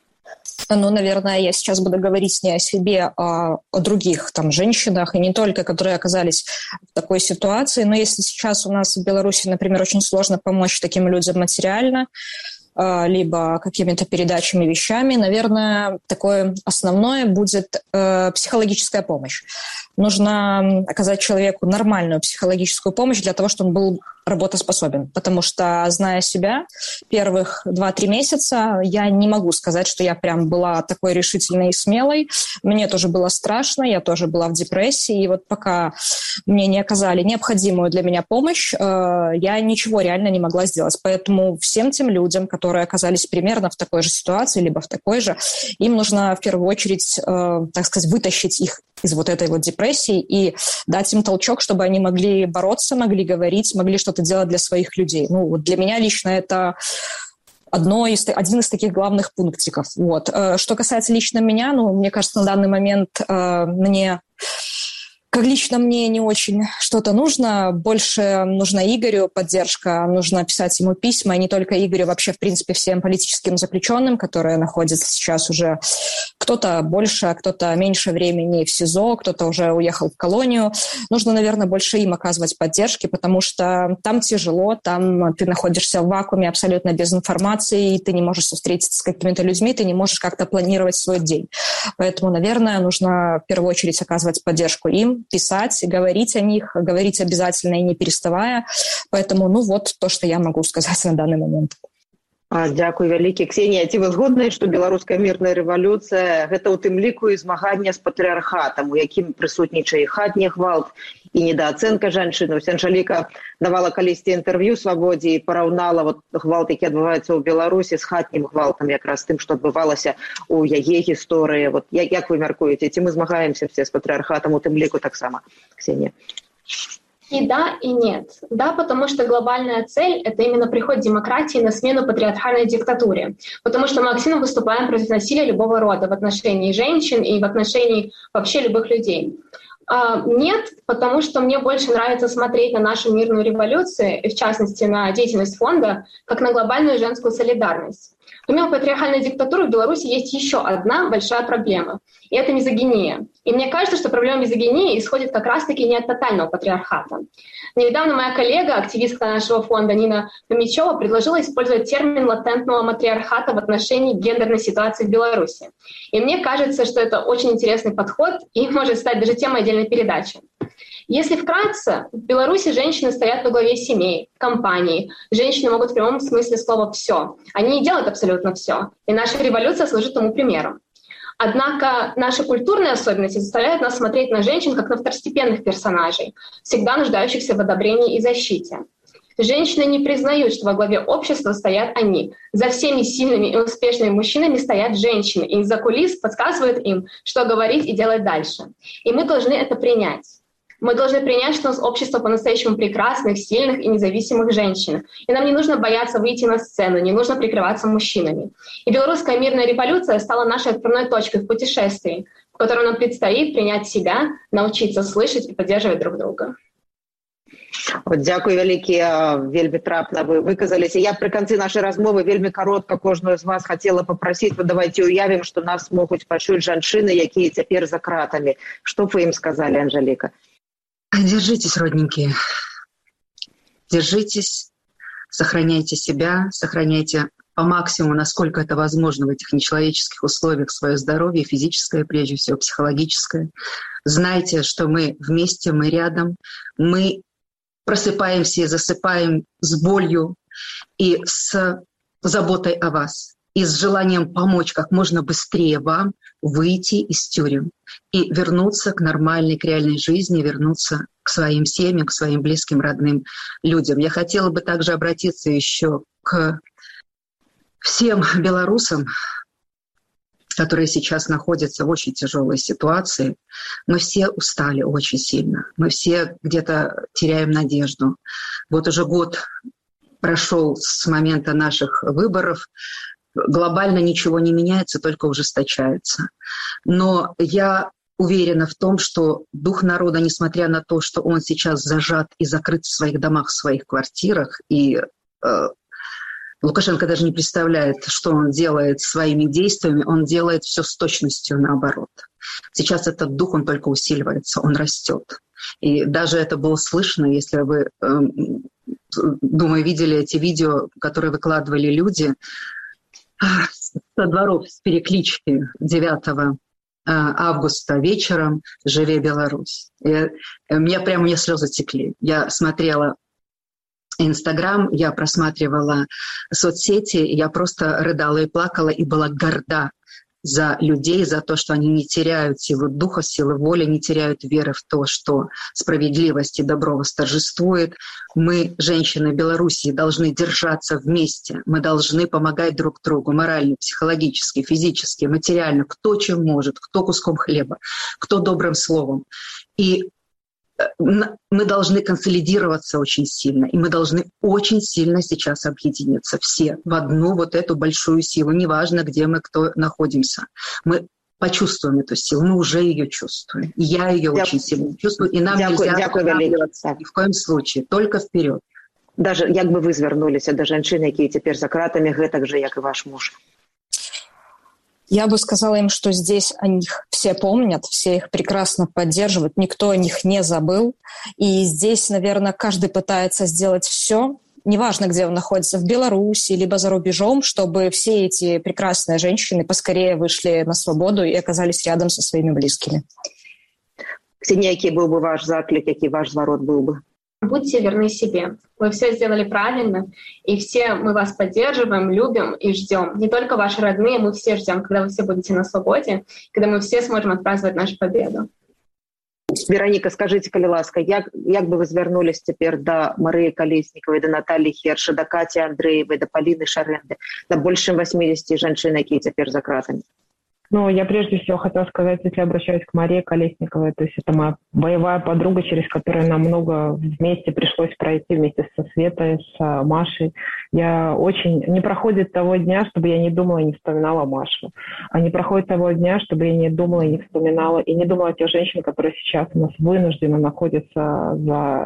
Ну, наверное, я сейчас буду говорить не о себе, а о других там женщинах, и не только, которые оказались в такой ситуации. Но если сейчас у нас в Беларуси, например, очень сложно помочь таким людям материально, либо какими-то передачами, вещами, наверное, такое основное будет психологическая помощь. Нужно оказать человеку нормальную психологическую помощь для того, чтобы он был работоспособен. Потому что, зная себя, первых 2-3 месяца я не могу сказать, что я прям была такой решительной и смелой. Мне тоже было страшно, я тоже была в депрессии. И вот пока мне не оказали необходимую для меня помощь, я ничего реально не могла сделать. Поэтому всем тем людям, которые оказались примерно в такой же ситуации, либо в такой же, им нужно в первую очередь, так сказать, вытащить их из вот этой вот депрессии и дать им толчок, чтобы они могли бороться, могли говорить, могли что-то делать для своих людей. Ну, вот для меня лично это один из таких главных пунктиков. Вот. Что касается лично меня, ну, мне кажется, на данный момент как лично мне не очень что-то нужно. Больше нужна Игорю поддержка, нужно писать ему письма, и не только Игорю, вообще, в принципе, всем политическим заключенным, которые находятся сейчас уже кто-то больше, а кто-то меньше времени в СИЗО, кто-то уже уехал в колонию. Нужно, наверное, больше им оказывать поддержки, потому что там тяжело, там ты находишься в вакууме абсолютно без информации, и ты не можешь встретиться с какими-то людьми, ты не можешь как-то планировать свой день. Поэтому, наверное, нужно в первую очередь оказывать поддержку им, писать, говорить о них, говорить обязательно и не переставая. Поэтому, ну вот то, что я могу сказать на данный момент. Дзякуй вялікі. Ксенія, ці вы згодныя, што беларуская мірная рэвалюцыя гэта ў тым ліку і змагання з патрыархатам, у якім прысутнічае хатні гвалт і недаацэнка жанчын. Анжеліка давала калісьці інтэрв'ю Свабодзе і параўнала вот гвалт, які адбываецца ў Беларусі, з хатнім гвалтам, якраз тым, што адбывалася ў яе гісторыі. Вот як вы мяркуеце, ці мы змагаемся все з патрыархатам у тым ліку таксама, Ксенія? И да, и нет. Да, потому что глобальная цель – это именно приход демократии на смену патриархальной диктатуре. Потому что мы активно выступаем против насилия любого рода в отношении женщин и в отношении вообще любых людей. Нет, потому что мне больше нравится смотреть на нашу мирную революцию, и в частности на деятельность фонда, как на глобальную женскую солидарность. Помимо патриархальной диктатуры в Беларуси есть еще одна большая проблема, и это мизогиния. И мне кажется, что проблема мизогинии исходит как раз-таки не от тотального патриархата. Недавно моя коллега, активистка нашего фонда Нина Фомичева, предложила использовать термин латентного матриархата в отношении гендерной ситуации в Беларуси. И мне кажется, что это очень интересный подход и может стать даже темой отдельной передачи. Если вкратце, в Беларуси женщины стоят во главе семей, компаний. Женщины могут в прямом смысле слова «все». Они и делают абсолютно все. И наша революция служит тому примером. Однако наши культурные особенности заставляют нас смотреть на женщин как на второстепенных персонажей, всегда нуждающихся в одобрении и защите. Женщины не признают, что во главе общества стоят они. За всеми сильными и успешными мужчинами стоят женщины, и из-за кулис подсказывают им, что говорить и делать дальше. И мы должны это принять. Мы должны принять, что у нас общество по-настоящему прекрасных, сильных и независимых женщин. И нам не нужно бояться выйти на сцену, не нужно прикрываться мужчинами. И белорусская мирная революция стала нашей отправной точкой в путешествии, в котором нам предстоит принять себя, научиться слышать и поддерживать друг друга. Дзякуй вялікія, вельмі трапна вы выказаліся. Я пры канцы нашай размовы вельмі каротка кожную з вас хацела папрасіць, вот давайте уявім, што нас могуць пачуць жанчыны, якія цяпер за кратамі. Што б вы ім сказалі, Анжеліка? Держитесь, родненькие. Держитесь, сохраняйте себя, сохраняйте по максимуму, насколько это возможно в этих нечеловеческих условиях, свое здоровье, физическое, прежде всего, психологическое. Знайте, что мы вместе, мы рядом, мы просыпаемся и засыпаем с болью и с заботой о вас, и с желанием помочь как можно быстрее вам выйти из тюрем и вернуться к нормальной, к реальной жизни, вернуться к своим семьям, к своим близким, родным людям. Я хотела бы также обратиться еще к всем белорусам, которые сейчас находятся в очень тяжелой ситуации. Мы все устали очень сильно, мы все где-то теряем надежду. Вот уже год прошел с момента наших выборов, глобально ничего не меняется, только ужесточается. Но я уверена в том, что дух народа, несмотря на то, что он сейчас зажат и закрыт в своих домах, в своих квартирах, и Лукашенко даже не представляет, что он делает своими действиями, он делает все с точностью наоборот. Сейчас этот дух, он только усиливается, он растет. И даже это было слышно, если вы, думаю, видели эти видео, которые выкладывали люди со дворов с переклички 9 августа вечером «Живе Беларусь». У меня слезы текли. Я смотрела Инстаграм, я просматривала соцсети, я просто рыдала и плакала, и была горда за людей, за то, что они не теряют силы духа, силы воли, не теряют веры в то, что справедливость и добро восторжествует. Мы, женщины Белоруссии, должны держаться вместе. Мы должны помогать друг другу морально, психологически, физически, материально. Кто чем может, кто куском хлеба, кто добрым словом. И мы должны консолидироваться очень сильно, и мы должны очень сильно сейчас объединиться все в одну вот эту большую силу. Неважно, где мы, кто находимся. Мы почувствуем эту силу, мы уже ее чувствуем. Я ее очень сильно чувствую, и нам нельзя останавливаться ни в коем случае, только вперед. Даже як бы вы звярнуліся да жанчын, якія цяпер за кратамі, гэтак же, як и ваш муж? Я бы сказала им, что здесь о них все помнят, все их прекрасно поддерживают, никто о них не забыл. И здесь, наверное, каждый пытается сделать все, неважно, где он находится, в Беларуси, либо за рубежом, чтобы все эти прекрасные женщины поскорее вышли на свободу и оказались рядом со своими близкими. Ксения, який был бы ваш заклик, який ваш зворот был бы? Будьте верны себе. Вы все сделали правильно, и все мы вас поддерживаем, любим и ждем. Не только ваши родные, мы все ждем, когда вы все будете на свободе, когда мы все сможем отпраздновать нашу победу. Вероніка, скажите, калі ласка, як бы вы звярнулись теперь до Марии Колесниковой, до Натальи Херши, до Кати Андреевой, до Полины Шаренды, до больше 80 женщин, які теперь за кратами? Ну, я прежде всего хотела сказать, если обращаюсь к Марии Колесниковой, то есть это моя боевая подруга, через которую нам много вместе пришлось пройти, вместе со Светой, с Машей. Не проходит того дня, чтобы я не думала и не вспоминала Машу. А не проходит того дня, чтобы я не думала и не вспоминала, и не думала о тех женщинах, которые сейчас у нас вынуждены находятся за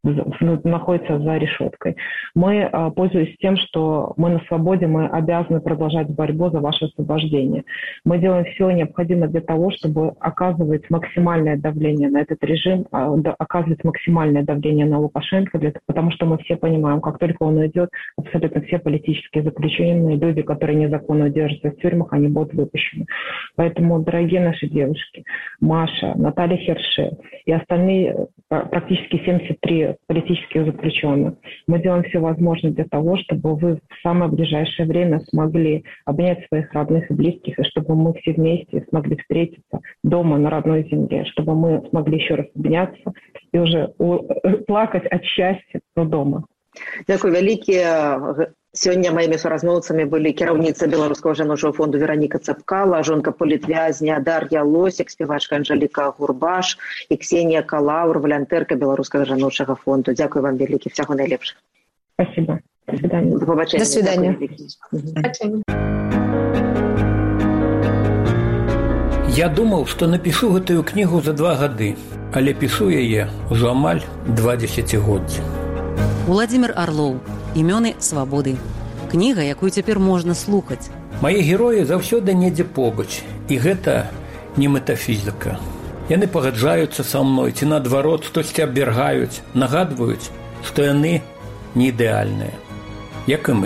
находится за решеткой. Мы, пользуясь тем, что мы на свободе, мы обязаны продолжать борьбу за ваше освобождение. Мы делаем все необходимое для того, чтобы оказывать максимальное давление на этот режим, оказывать максимальное давление на Лукашенко, потому что мы все понимаем, как только он уйдет, абсолютно все политические заключенные, люди, которые незаконно держатся в тюрьмах, они будут выпущены. Поэтому, дорогие наши девушки, Маша, Наталья Херше и остальные практически 73 политических заключенных, мы делаем все возможное для того, чтобы вы в самое ближайшее время смогли обнять своих родных и близких, и чтобы мы все вместе смогли встретиться дома на родной земле, чтобы мы смогли еще раз обняться и уже плакать от счастья, но дома. Дякую вялікія. Сёння маімі суразмоўцамі былі кіраўніца беларускага жаночага фонду Вераніка Цапкала, жонка палітвязня Дар'я Лосік, спевачка Анжеліка Гурбаш і Ксенія Калаур, волонтерка беларускага жаночага фонду. Дякую вам вялікі, всяго найлепшага. Спасибо. До свидания. До побачення. До свидания. Я думаў, што напішу гэтую кнігу за 2 гады, але пішу яе ўжо амаль 2 дзесяцігоддзі. Уладзімір Арлоў. «Імёны свабоды». Кніга, якую цяпер можна слухаць. Мае героі заўсёды недзе побач, і гэта не метафізіка. Яны пагаджаюцца са мной, ці наадварот, штосьці абвяргаюць, нагадваюць, што яны не ідэальныя, як і мы.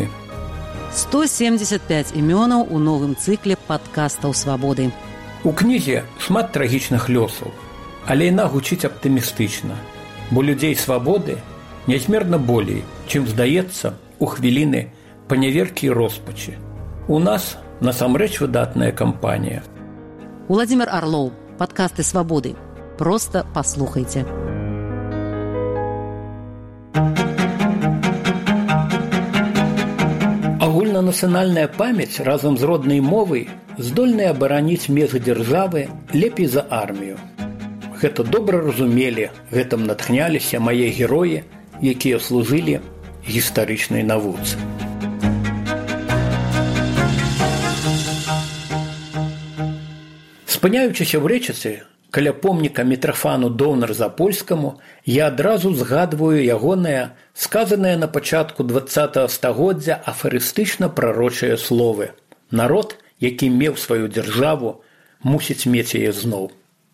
175 імёнаў у новым цыкле падкастаў свабоды. У кнізе шмат трагічных лёсаў, але яна гучыць аптымістычна, бо людзей свабоды нязмерна болей, чым здаецца у хвіліны паняверкі і роспачы. У нас насамрэч выдатная кампанія. Уладзімір Арлоў. Падкасты свабоды. Проста паслухайце. Агульнанацыянальная памяць разам з роднай мовай здольная абараніць межы дзяржавы лепей за армію. Гэта добра разумелі, гэтым натхняліся мае героі, якія служылі гістарычнай навуцы. Спыняючыся ў рэчыцы, каля помніка Мітрафану Доўнар-Запольскаму, я адразу згадваю ягоныя, сказаныя на пачатку 20-го стагоддзя афарыстычна-прарочыя словы. Народ, які меў сваю дзяржаву, мусіць мець яе зноў.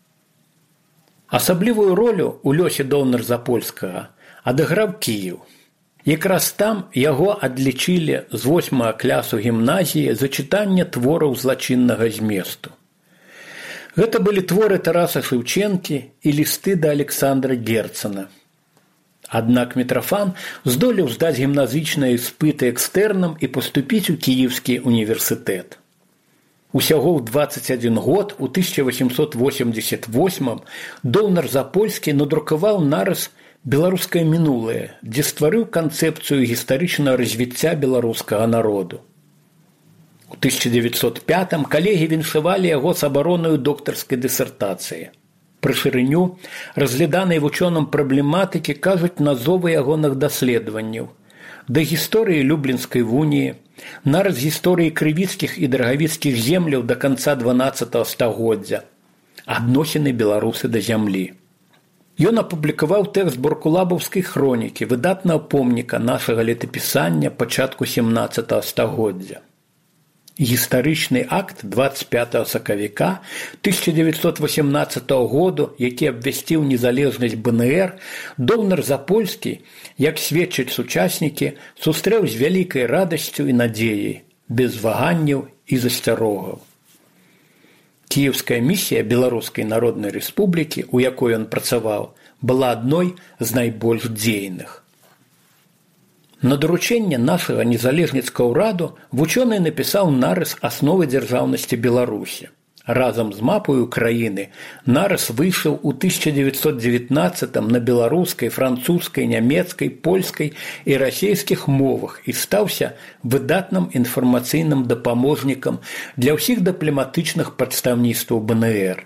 Асаблівую ролю ў лёсе Доўнар-Запольскага адыграў Кіеў. Якраз там яго адлічылі з 8 класу гімназіі за чытанне твораў злачыннага зместу. Гэта былі творы Тараса Шэўчэнкі і лісты да Александра Герцена. Аднак Мітрафан здолеў здаць гімназічныя іспыты экстэрнам і паступіць у Кіеўскі універсітэт. Усяго ў 21 год, у 1888-м, Доўнар-Запольскі надрукаваў нарыс «Беларускае мінулае», дзе стварыў канцэпцыю гістарычнага развіцця беларускага народу. У 1905-м калегі віншавалі яго з абаронаю доктарскай дысертацыі. Пры шырыню, разгляданай вучоным праблематыкі, кажуць назовы ягоных даследаванняў. Да гісторыі Люблінскай вуніі, нараз гісторыі крывіцкіх і драгавіцкіх земляў да канца 12-го стагоддзя, адносіны беларусы да зямлі. Ён апублікаваў тэкст Боркулабаўскай хронікі, выдатнага помніка нашага летапісання пачатку 17-го стагоддзя. Гістарычны акт 25 сакавіка 1918 году, які абвясціў незалежнасць БНР, Доўнар-Запольскі, як сведчаць сучаснікі, сустрэў з вялікай радасцю і надзеяй, без ваганняў і засцярогаў. Кіеўская місія Беларускай Народнай Рэспублікі, у якой ён працаваў, была адной з найбольш дзейных. На даручэнне нашага незалежніцкага ўраду вучоны напісаў нарыс асновы дзяржаўнасці Беларусі. Разам з мапою краіны нарыс выйшаў у 1919-м на беларускай, французскай, нямецкай, польскай і расейскіх мовах і стаўся выдатным інфармацыйным дапаможнікам для ўсіх дыпламатычных прадстаўніцтваў БНР.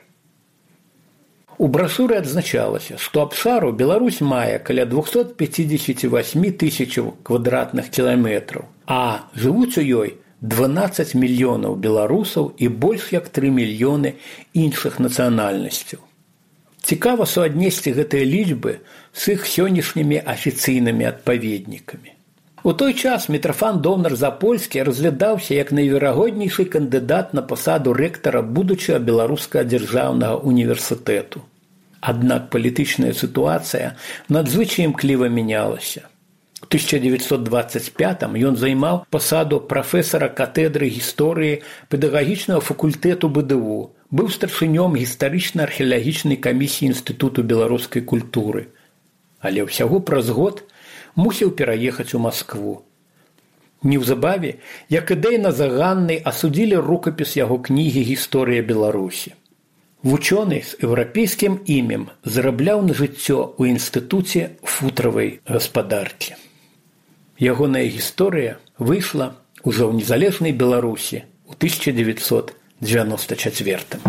У брашуры адзначалася, што абшару Беларусь мае каля 258 тысячаў квадратных кіламетраў, а жывуць у ёй 12 мільёнаў беларусаў і больш як 3 мільёны іншых нацыянальнасцяў. Цікава суаднесці гэтыя лічбы з іх сённяшнімі афіцыйнымі адпаведнікамі. У той час Мітрафан Доўнар-Запольскі разглядаўся як найверагоднейшы кандыдат на пасаду рэктара будучага беларускага дзяржаўнага універсітэту. Аднак палітычная сітуацыя надзвычай імкліва мянялася. У 1925 ён займаў пасаду прафесара катедры гісторыі педагагічнага факультэту БДУ, быў старшынём гістарычна-археалагічнай камісіі Інстытуту беларускай культуры. Але ўсяго праз год мусіў пераехаць у Маскву. Неўзабаве, як ідэйна заганнай, асудзілі рукапіс яго кнігі «Гісторыя Беларусі». Вучоны з еўрапейскім імем зарабляў на жыццё ў інстытуце футравай гаспадаркі. Ягоная гісторыя выйшла ўжо ў незалежнай Беларусі ў 1994.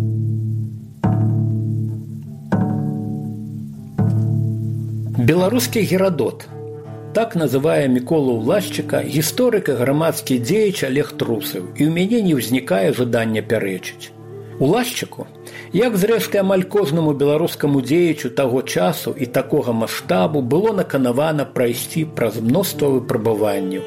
Беларускі Герадот. Так называе Міколу Улашчыка гісторык і грамадскі дзеяч Олег Трусаў, і ў мяне не ўзнікае жадання пярэчыць. Улашчыку, як зрэшты амаль кожнаму беларускаму дзеячу таго часу і такога маштабу, было наканавана прайсці праз мноства выпрабаванняў.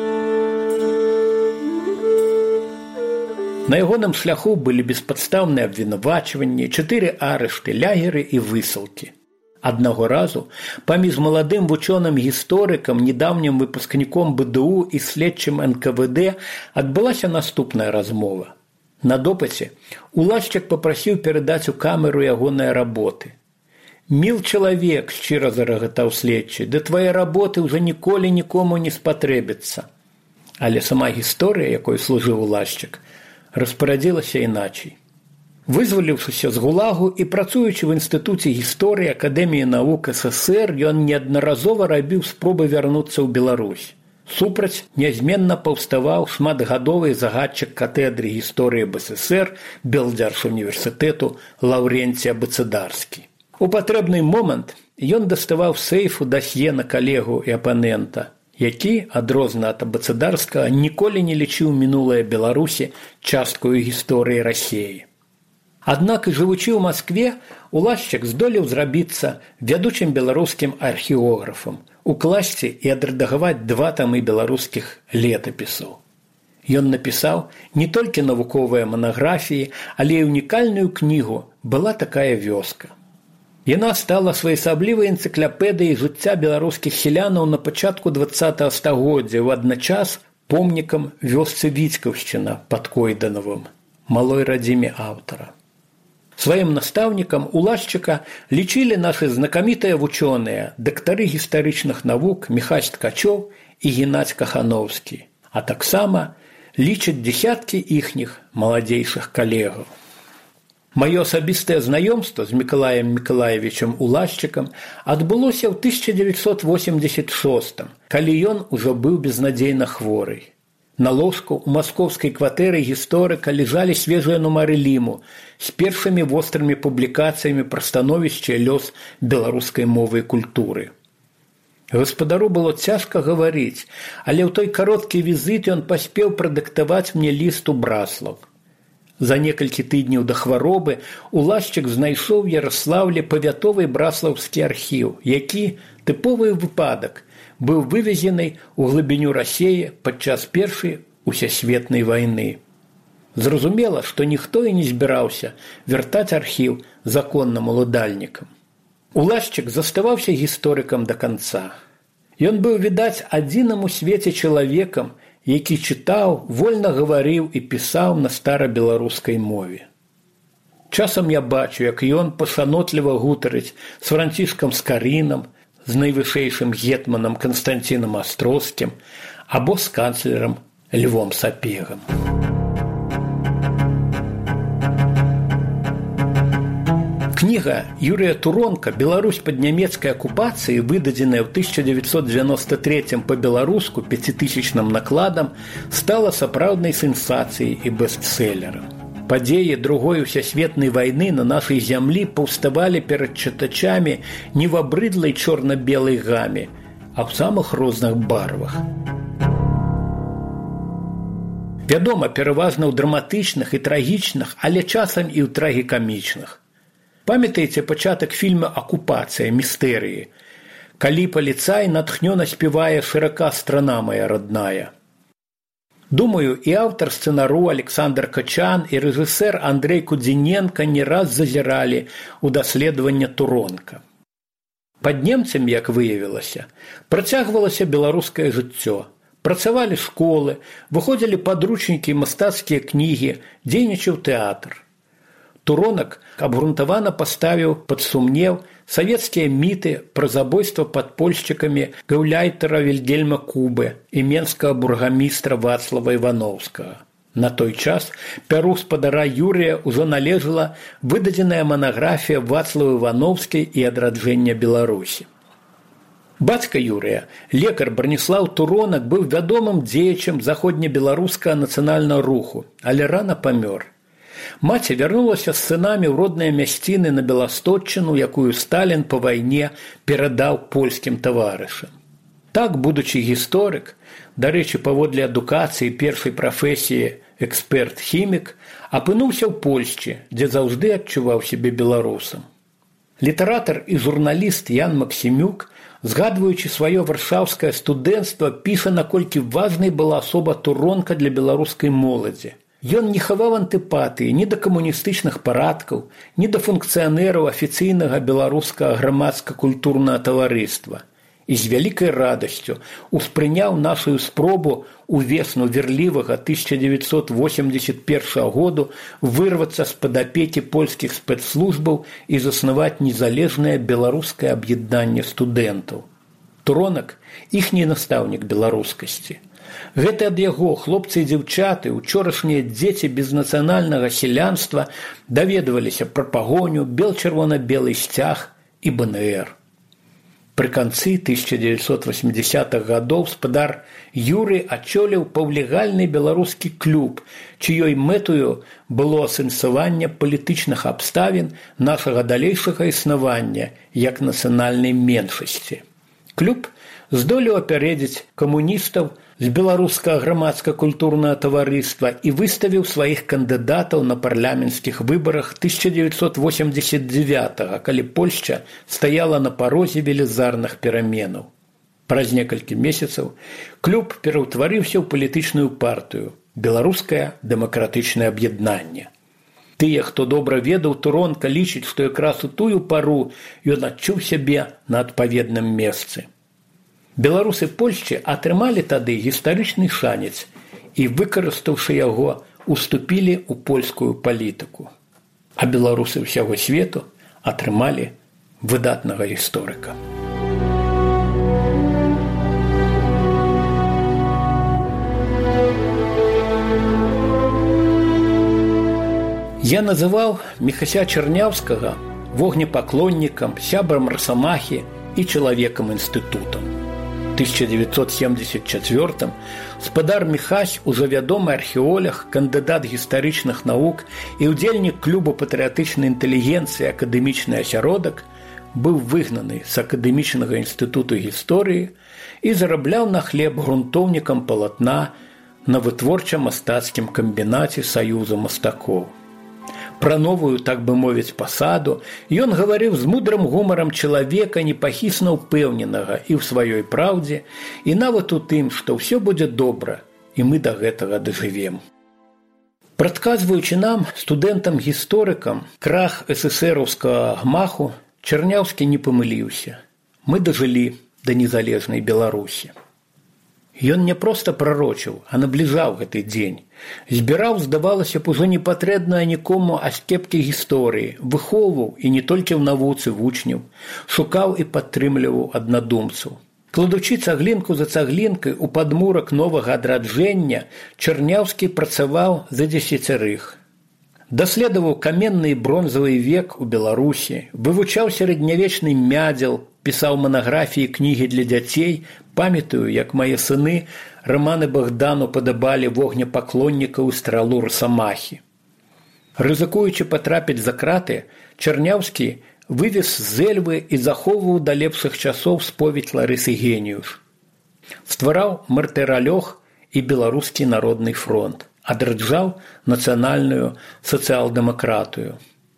На ягоным шляху былі беспадстаўныя абвінавачванні, 4 арышты, лягеры і высылкі. Аднаго разу паміж маладым вучоным-гісторыкам, недаўнім выпускніком БДУ і следчым НКВД адбылася наступная размова. На допыце Улашчык папрасіў перадаць у камеру ягоныя работы. «Міл чалавек», – шчыра зарагатаў следчы, – «да твае работы ўжо ніколі нікому не спатрэбіцца». Але сама гісторыя, якой служыў Улашчык, распарадзілася іначай. Вызваліўшыся з ГУЛАГу і працуючы в Інстытуце гісторыі Акадэміі навук СССР, ён неаднаразова рабіў спробы вярнуцца ў Беларусь. Супраць нязменна паўставаў шматгадовы загадчык катедры гісторыі БССР Белдзяржуніверсітэту Лаўренцій Абыцыдарскі. У патрэбны момант ён даставаў сейфу дасье на калегу і апанента, які, адрозна ад Абыцыдарскага, ніколі не лічыў мінулае Беларусі часткаю гісторыі Расіі. Аднак і жывучы ў Маскве, Улашчык здолеў зрабіцца вядучым беларускім археографам, укласці і адрэдагаваць 2 тамы беларускіх летапісаў. Ён напісаў не толькі навуковыя манаграфіі, але і унікальную кнігу «Была такая вёска». Яна стала своеасаблівай энцыклапедыяй жыцця беларускіх селянаў на пачатку 20-го стагоддзя, ў адначас помнікам вёсцы Віцкаўшчына пад Койданавым, малой радзіме аўтара. Сваім настаўнікам Улашчыка лічылі нашы знакамітыя вучоныя, дактары гістарычных навук Міхась Ткачоў і Геннадзь Кахановскі, а таксама лічаць дзесяткі іхніх маладзейшых калегаў. Маё асабістае знаёмства з Мікалаем Мікалаевічам Улашчыкам адбылося ў 1986, калі ён ужо быў безнадзейна хворый. На ложку ў маскоўскай кватэры гісторыка ляжалі свежыя нумары Ліму з першымі вострымі публікацыямі пра становішча і лёс беларускай мовы і культуры. Гаспадару было цяжка гаварыць, але ў той кароткі візіт ён паспеў прадыктаваць мне ліст у Браслаў. За некалькі тыдняў да хваробы Улашчык знайшоў у Яраслаўлі павятовы браслаўскі архіў, які, тыповы выпадак, быў вывезены ў глыбіню Расіі падчас Першай усесветнай вайны. Зразумела, што ніхто і не збіраўся вяртаць архіў законным уладальнікам. Улашчык заставаўся гісторыкам да канца. Ён быў, відаць, адзіным у свеце чалавекам, які чытаў, вольна гаварыў і пісаў на старабеларускай мове. Часам я бачу, як ён пашанотліва гутарыць з Францішкам Скарынам, з найвышэйшым гетманам Канстанцінам Астроскім або з канцлерам Львом Сапегам. Кніга Юрія Туронка «Беларусь пад нямецкай акупацыяй», выдадзеная ў 1993 па-беларуску 5000-ным накладам, стала сапраўднай сенсацыяй і бестселерам. Падзеі Другой усесветнай вайны на нашай зямлі паўставалі перад чытачамі не в абрыдлай чорна-белай гаме, а ў самых розных барвах. Вядома, пераважна ў драматычных і трагічных, але часам і ў трагікамічных. Памятаеце пачатак фільма «Акупацыя. Містэрыі», калі паліцай натхнёна спявае «Шырака страна моя родная». Думаю, і аўтар сцэнару Александр Качан, і рэжысэр Андрэй Кудзіненка не раз зазіралі ў даследаванне Туронка. Пад немцамі, як выявілася, працягвалася беларускае жыццё. Працавалі школы, выходзілі падручнікі і мастацкія кнігі, дзейнічаў тэатр. Туронак абгрунтавана паставіў пад сумнеў савецкія міты пра забойства падпольшчыкамі гаўляйтара Вільгельма Кубы і менскага бургамістра Вацлава Івановскага. На той час пяру спадара Юрыя ўжо належала выдадзеная манаграфія Вацлава Івановскай і адраджэння Беларусі. Бацька Юрыя, лекар Браніслаў Туронак, быў вядомым дзеячам заходнебеларускага нацыянальнага руху, але рана памёр. Маці вярнулася з сынамі ў родныя мясціны на Беластотчыну, якую Сталін па вайне перадаў польскім таварышам. Так, будучы гісторык, дарэчы, паводле адукацыі першай прафесіі эксперт-хімік, апынуўся ў Польшчы, дзе заўжды адчуваў сябе беларусам. Літаратар і журналіст Ян Максімюк, згадваючы сваё варшаўскае студэнцтва, піша, наколькі важнай была асоба Туронка для беларускай моладзі. Ён не хаваў антыпатыі ні да камуністычных парадкаў, ні да функцыянераў афіцыйнага беларускага грамадска-культурнага таварыства і з вялікай радасцю успрыняў нашу спробу увесну верлівага 1981 году вырвацца з-пад апекі польскіх спецслужбаў і заснаваць незалежнае беларускае аб'яднанне студэнтаў. Туронак – іхні настаўнік беларускасці. Гэта ад яго хлопцы і дзяўчаты, учорашнія дзеці безнацыянальнага сялянства даведваліся пра пагоню, бел-чырвона-белы сцяг і БНР. Пры канцы 1980-х гадоў спадар Юрый ачоліў паўлегальны беларускі клуб, чыёй мэтаю было асэнсаванне палітычных абставін нашага далейшага існавання як нацыянальнай меншасці. Клуб здолеў апярэдзіць камуністаў з беларускага грамадска-культурнага таварыства і выставіў сваіх кандыдатаў на парламенцкіх выбарах 1989-го, калі Польшча стаяла на парозе велізарных пераменаў. Праз некалькі месяцаў клуб пераўтварыўся ў палітычную партыю «Беларускае дэмакратычнае аб'яднанне». Тыя, хто добра ведаў Туронка, лічыць, што якраз у тую пару ён адчуў сябе на адпаведным месцы. Беларусы Польшчы атрымалі тады гістарычны шанец і, выкарыстаўшы яго, уступілі ў польскую палітыку. А беларусы ўсяго свету атрымалі выдатнага гісторыка. Я называў Міхася Чарняўскага вогнепаклоннікам, сябрам Расамахі і чалавекам-інстытутам. 1974 спадар Міхась, ужо вядомы археолог, кандыдат гістарычных навук і ўдзельнік клуба патрыятычнай інтэлігенцыі «Акадэмічны асяродак», быў выгнаны з Акадэмічнага інстытуту гісторыі і зарабляў на хлеб грунтоўнікам палатна на вытворча-мастацкім камбінаце Саюза мастакоў. Пра новую, так бы мовіць, пасаду ён гаварыў з мудрым гумарам чалавека, непахісна ўпэўненага і ў сваёй праўдзе, і нават у тым, што ўсё будзе добра, і мы да гэтага дажывем. Прадказваючы нам, студэнтам-гісторыкам, крах эсэсэраўскага гмаху, Чарняўскі не памыліўся. Мы дажылі да незалежнай Беларусі. Ён не проста прарочыў, а набліжаў гэты дзень. Збіраў, здавалася б, ужо непатрэбнае нікому аскепкі гісторыі, выхоўваў і не толькі ў навуцы вучняў, шукаў і падтрымліваў аднадумцаў. Кладучы цаглінку за цаглінкай у падмурак новага адраджэння, Чарняўскі працаваў за дзесяцярых. Даследаваў каменны і бронзавы век у Беларусі, вывучаў сярэднявечны мядзел, пісаў манаграфіі, кнігі для дзяцей. Памятаю, як мае сыны Раман і Богдану падабалі вогнепаклоннікаў і стралу Расамахі. Рызыкуючы патрапіць за краты, Чарняўскі вывез з Эльвы і захоўваў да лепшых часоў споведь Ларысы Геніюш. Ствараў мартыралёг і Беларускі народны фронт, адраджаў нацыянальную сацыял-дэмакратыю.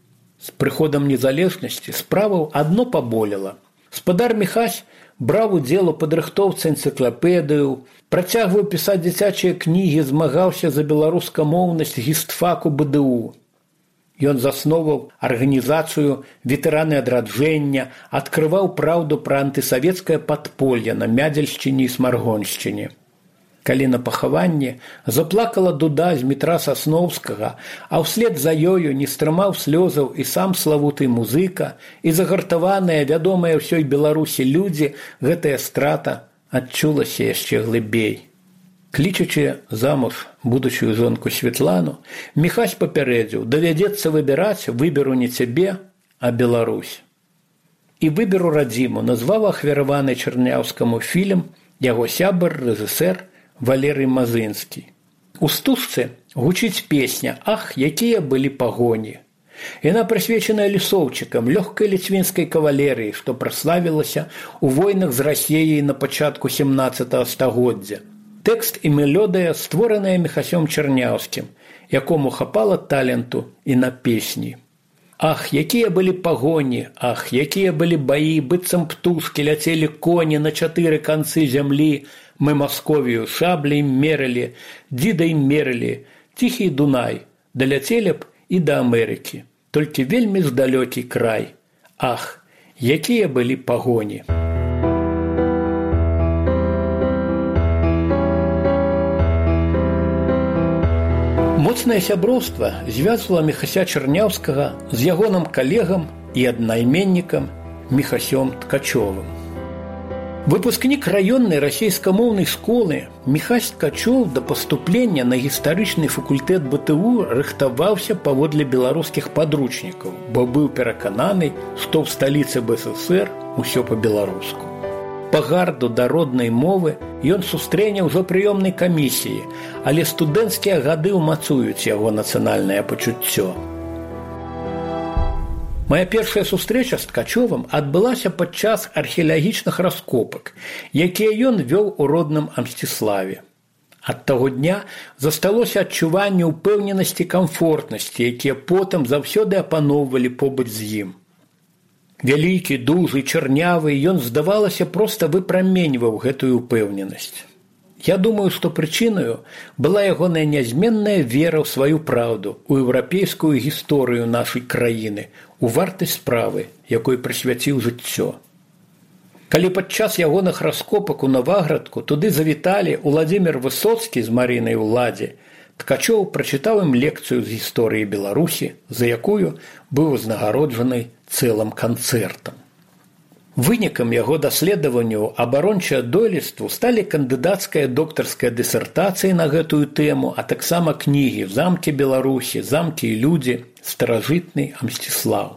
З прыходам незалежнасці справаў адно паболела. Спадар Міхась браў удзел у падрыхтоўцы энцыклапедыю, працягваў пісаць дзіцячыя кнігі, змагаўся за беларускамоўнасць гістфаку БДУ. Ён засноваў арганізацыю «Ветэраны адраджэння», адкрываў праўду пра антысавецкае падполле на Мядзельшчыне і Смаргоншчыне. Калі на пахаванне заплакала дуда з метра Сасноўскага, а ўслед за ёю не стрымаў слёзаў і сам славуты музыка, і загартаваныя, вядомыя ўсёй Беларусі людзі, гэтая страта адчулася яшчэ глыбей. Клічучы замуж будучую жонку Светлану, Міхась папярэдзіў: давядзецца выбіраць, выберу не цябе, а Беларусь. І выберу радзіму назваў ахвяраваны Чарняўскаму фільм яго сябар, рэжысэр Валерый Мазынскі. У стужцы гучыць песня «Ах, якія былі пагоні». Яна прысвечаная лісоўчыкам лёгкай ліцвінскай кавалерыі, што праславілася ў войнах з Расіяй на пачатку 17 стагоддзя. Тэкст і мелодыя створаныя Міхасём Чарняўскім, якому хапала таленту і на песні. Ах, якія былі пагоні, ах, якія былі баі, быццам птушкі ляцелі коні на 4 канцы зямлі, мы Масковію шаблей мерылі, дзідай мерылі, ціхі Дунай, даляцелі б і да Амерыкі, толькі вельмі здалёкі край. Ах, якія былі пагоні. Моцнае сяброўства звязвала Міхася Чарняўскага з ягоным калегам і аднайменнікам Міхасём Ткачовым. Выпускнік раённай расейскамоўнай школы Міхась Ткачоў да паступлення на гістарычны факультэт БТУ рыхтаваўся паводле беларускіх падручнікаў, бо быў перакананы, што ў сталіцы БССР усё па-беларуску. Пагарду да роднай мовы ён сустрэне ўжо прыёмнай камісіі, але студэнцкія гады ўмацуюць яго нацыянальнае пачуццё. Моя першая сустрэча з Ткачовым адбылася падчас археалагічных раскопак, якія ён вёў у родным Амсціславе. Ад таго дня засталося адчуванне ўпэўненасці і камфортнасці, якія потым заўсёды апаноўвалі побач з ім. Вялікі, дужы, чарнявы, ён, здавалася, проста выпраменьваў гэтую ўпэўненасць. Я думаю, што прычынаю была ягоная нязменная вера ў сваю праўду, у еўрапейскую гісторыю нашай краіны, у вартасць справы, якой прысвяціў жыццё. Калі падчас ягоных раскопак у Наваградку туды завіталі Уладзімір Высоцкі з Марынай Уладзе, Ткачоў прачытаў ім лекцыю з гісторыі Беларусі, за якую быў узнагароджаны цэлым канцэртам. Вынікам яго даследаванняў абарончае дойлідству сталі кандыдацкая доктарская дысертацыя на гэтую тэму, а таксама кнігі «Замкі Беларусі», «Замкі і людзі», «Старажытны Амсціслаў».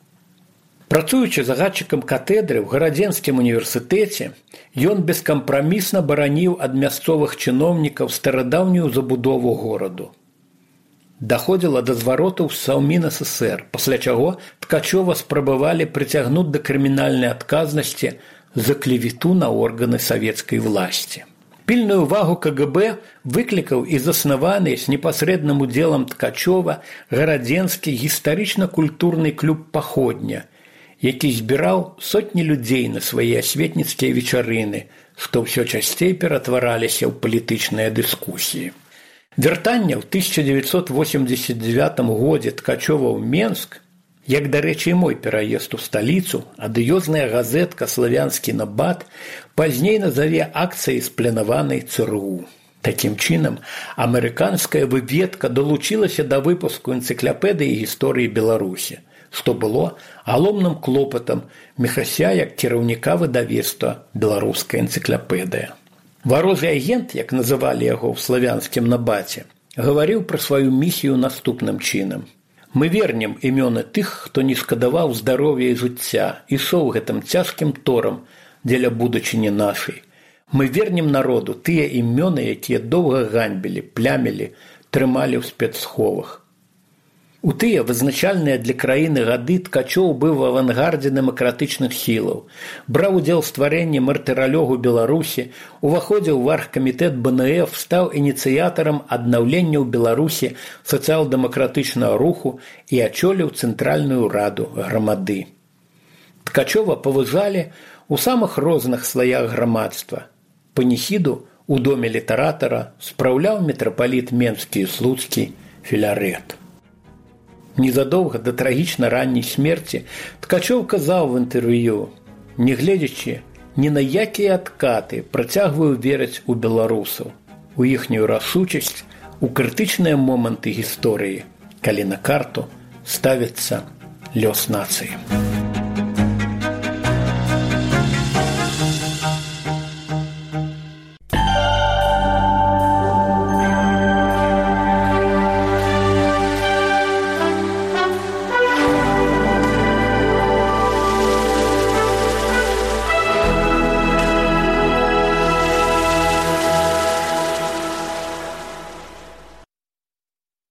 Працуючы загадчыкам катедры ў Гарадзенскім універсітэце, ён бескампрамісна бараніў ад мясцовых чыноўнікаў старадаўнюю забудову гораду. Даходзіла да зваротаў з Саўмін СССР, пасля чаго Ткачова спрабавалі прыцягнуць да крымінальнай адказнасці за клевету на органы савецкай власці. Пільную ўвагу КГБ выклікаў і заснаваны з непасрэдным удзелам Ткачова Гарадзенскі гістарычна-культурны клуб «Паходня», які збіраў сотні людзей на свае асветніцкія вечарыны, што ўсё часцей ператвараліся ў палітычныя дыскусіі. Вяртанне ў 1989 годзе Ткачова ў Менск, як, дарэчы, і мой пераезд у сталіцу, адыёзная газетка «Славянскі набат» пазней назаве акцыяй спланаванай ЦРУ. Такім чынам, амерыканская выведка далучылася да выпуску энцыклапедыі гісторыі Беларусі, што было галоўным клопатам Міхася як кіраўніка выдавецтва «Беларуская энцыклапедыя». Варожы агент, як называлі яго ў славянскім набаце, гаварыў пра сваю місію наступным чынам. Мы вернем імёны тых, хто не шкадаваў здароўя і жыцця, ішоў гэтым цяжкім торам дзеля будучыні нашай. Мы вернем народу тыя імёны, якія доўга ганьбілі, плямілі, трымалі ў спецсховах. У тыя вызначальныя для краіны гады Ткачоў быў в авангардзе дэмакратычных сілаў, браў удзел у стварэнні мартыралёгу Беларусі, уваходзіў у аргкамітэт БНФ, стаў ініцыятарам аднаўлення ў Беларусі сацыял-дэмакратычнага руху і ачоліў цэнтральную раду грамады. Ткачова паважалі ў самых розных слаях грамадства. Паніхіду у доме літаратара спраўляў мітрапаліт Менскі і Слуцкі Філарэт. Незадоўга да трагічна ранняй смерці Ткачоў казаў в інтэрв'ю: «Не гледзячы ні на якія адкаты, працягваю верыць у беларусаў, у іхнюю рашучасць, у крытычныя моманты гісторыі, калі на карту ставіцца лёс нацыі».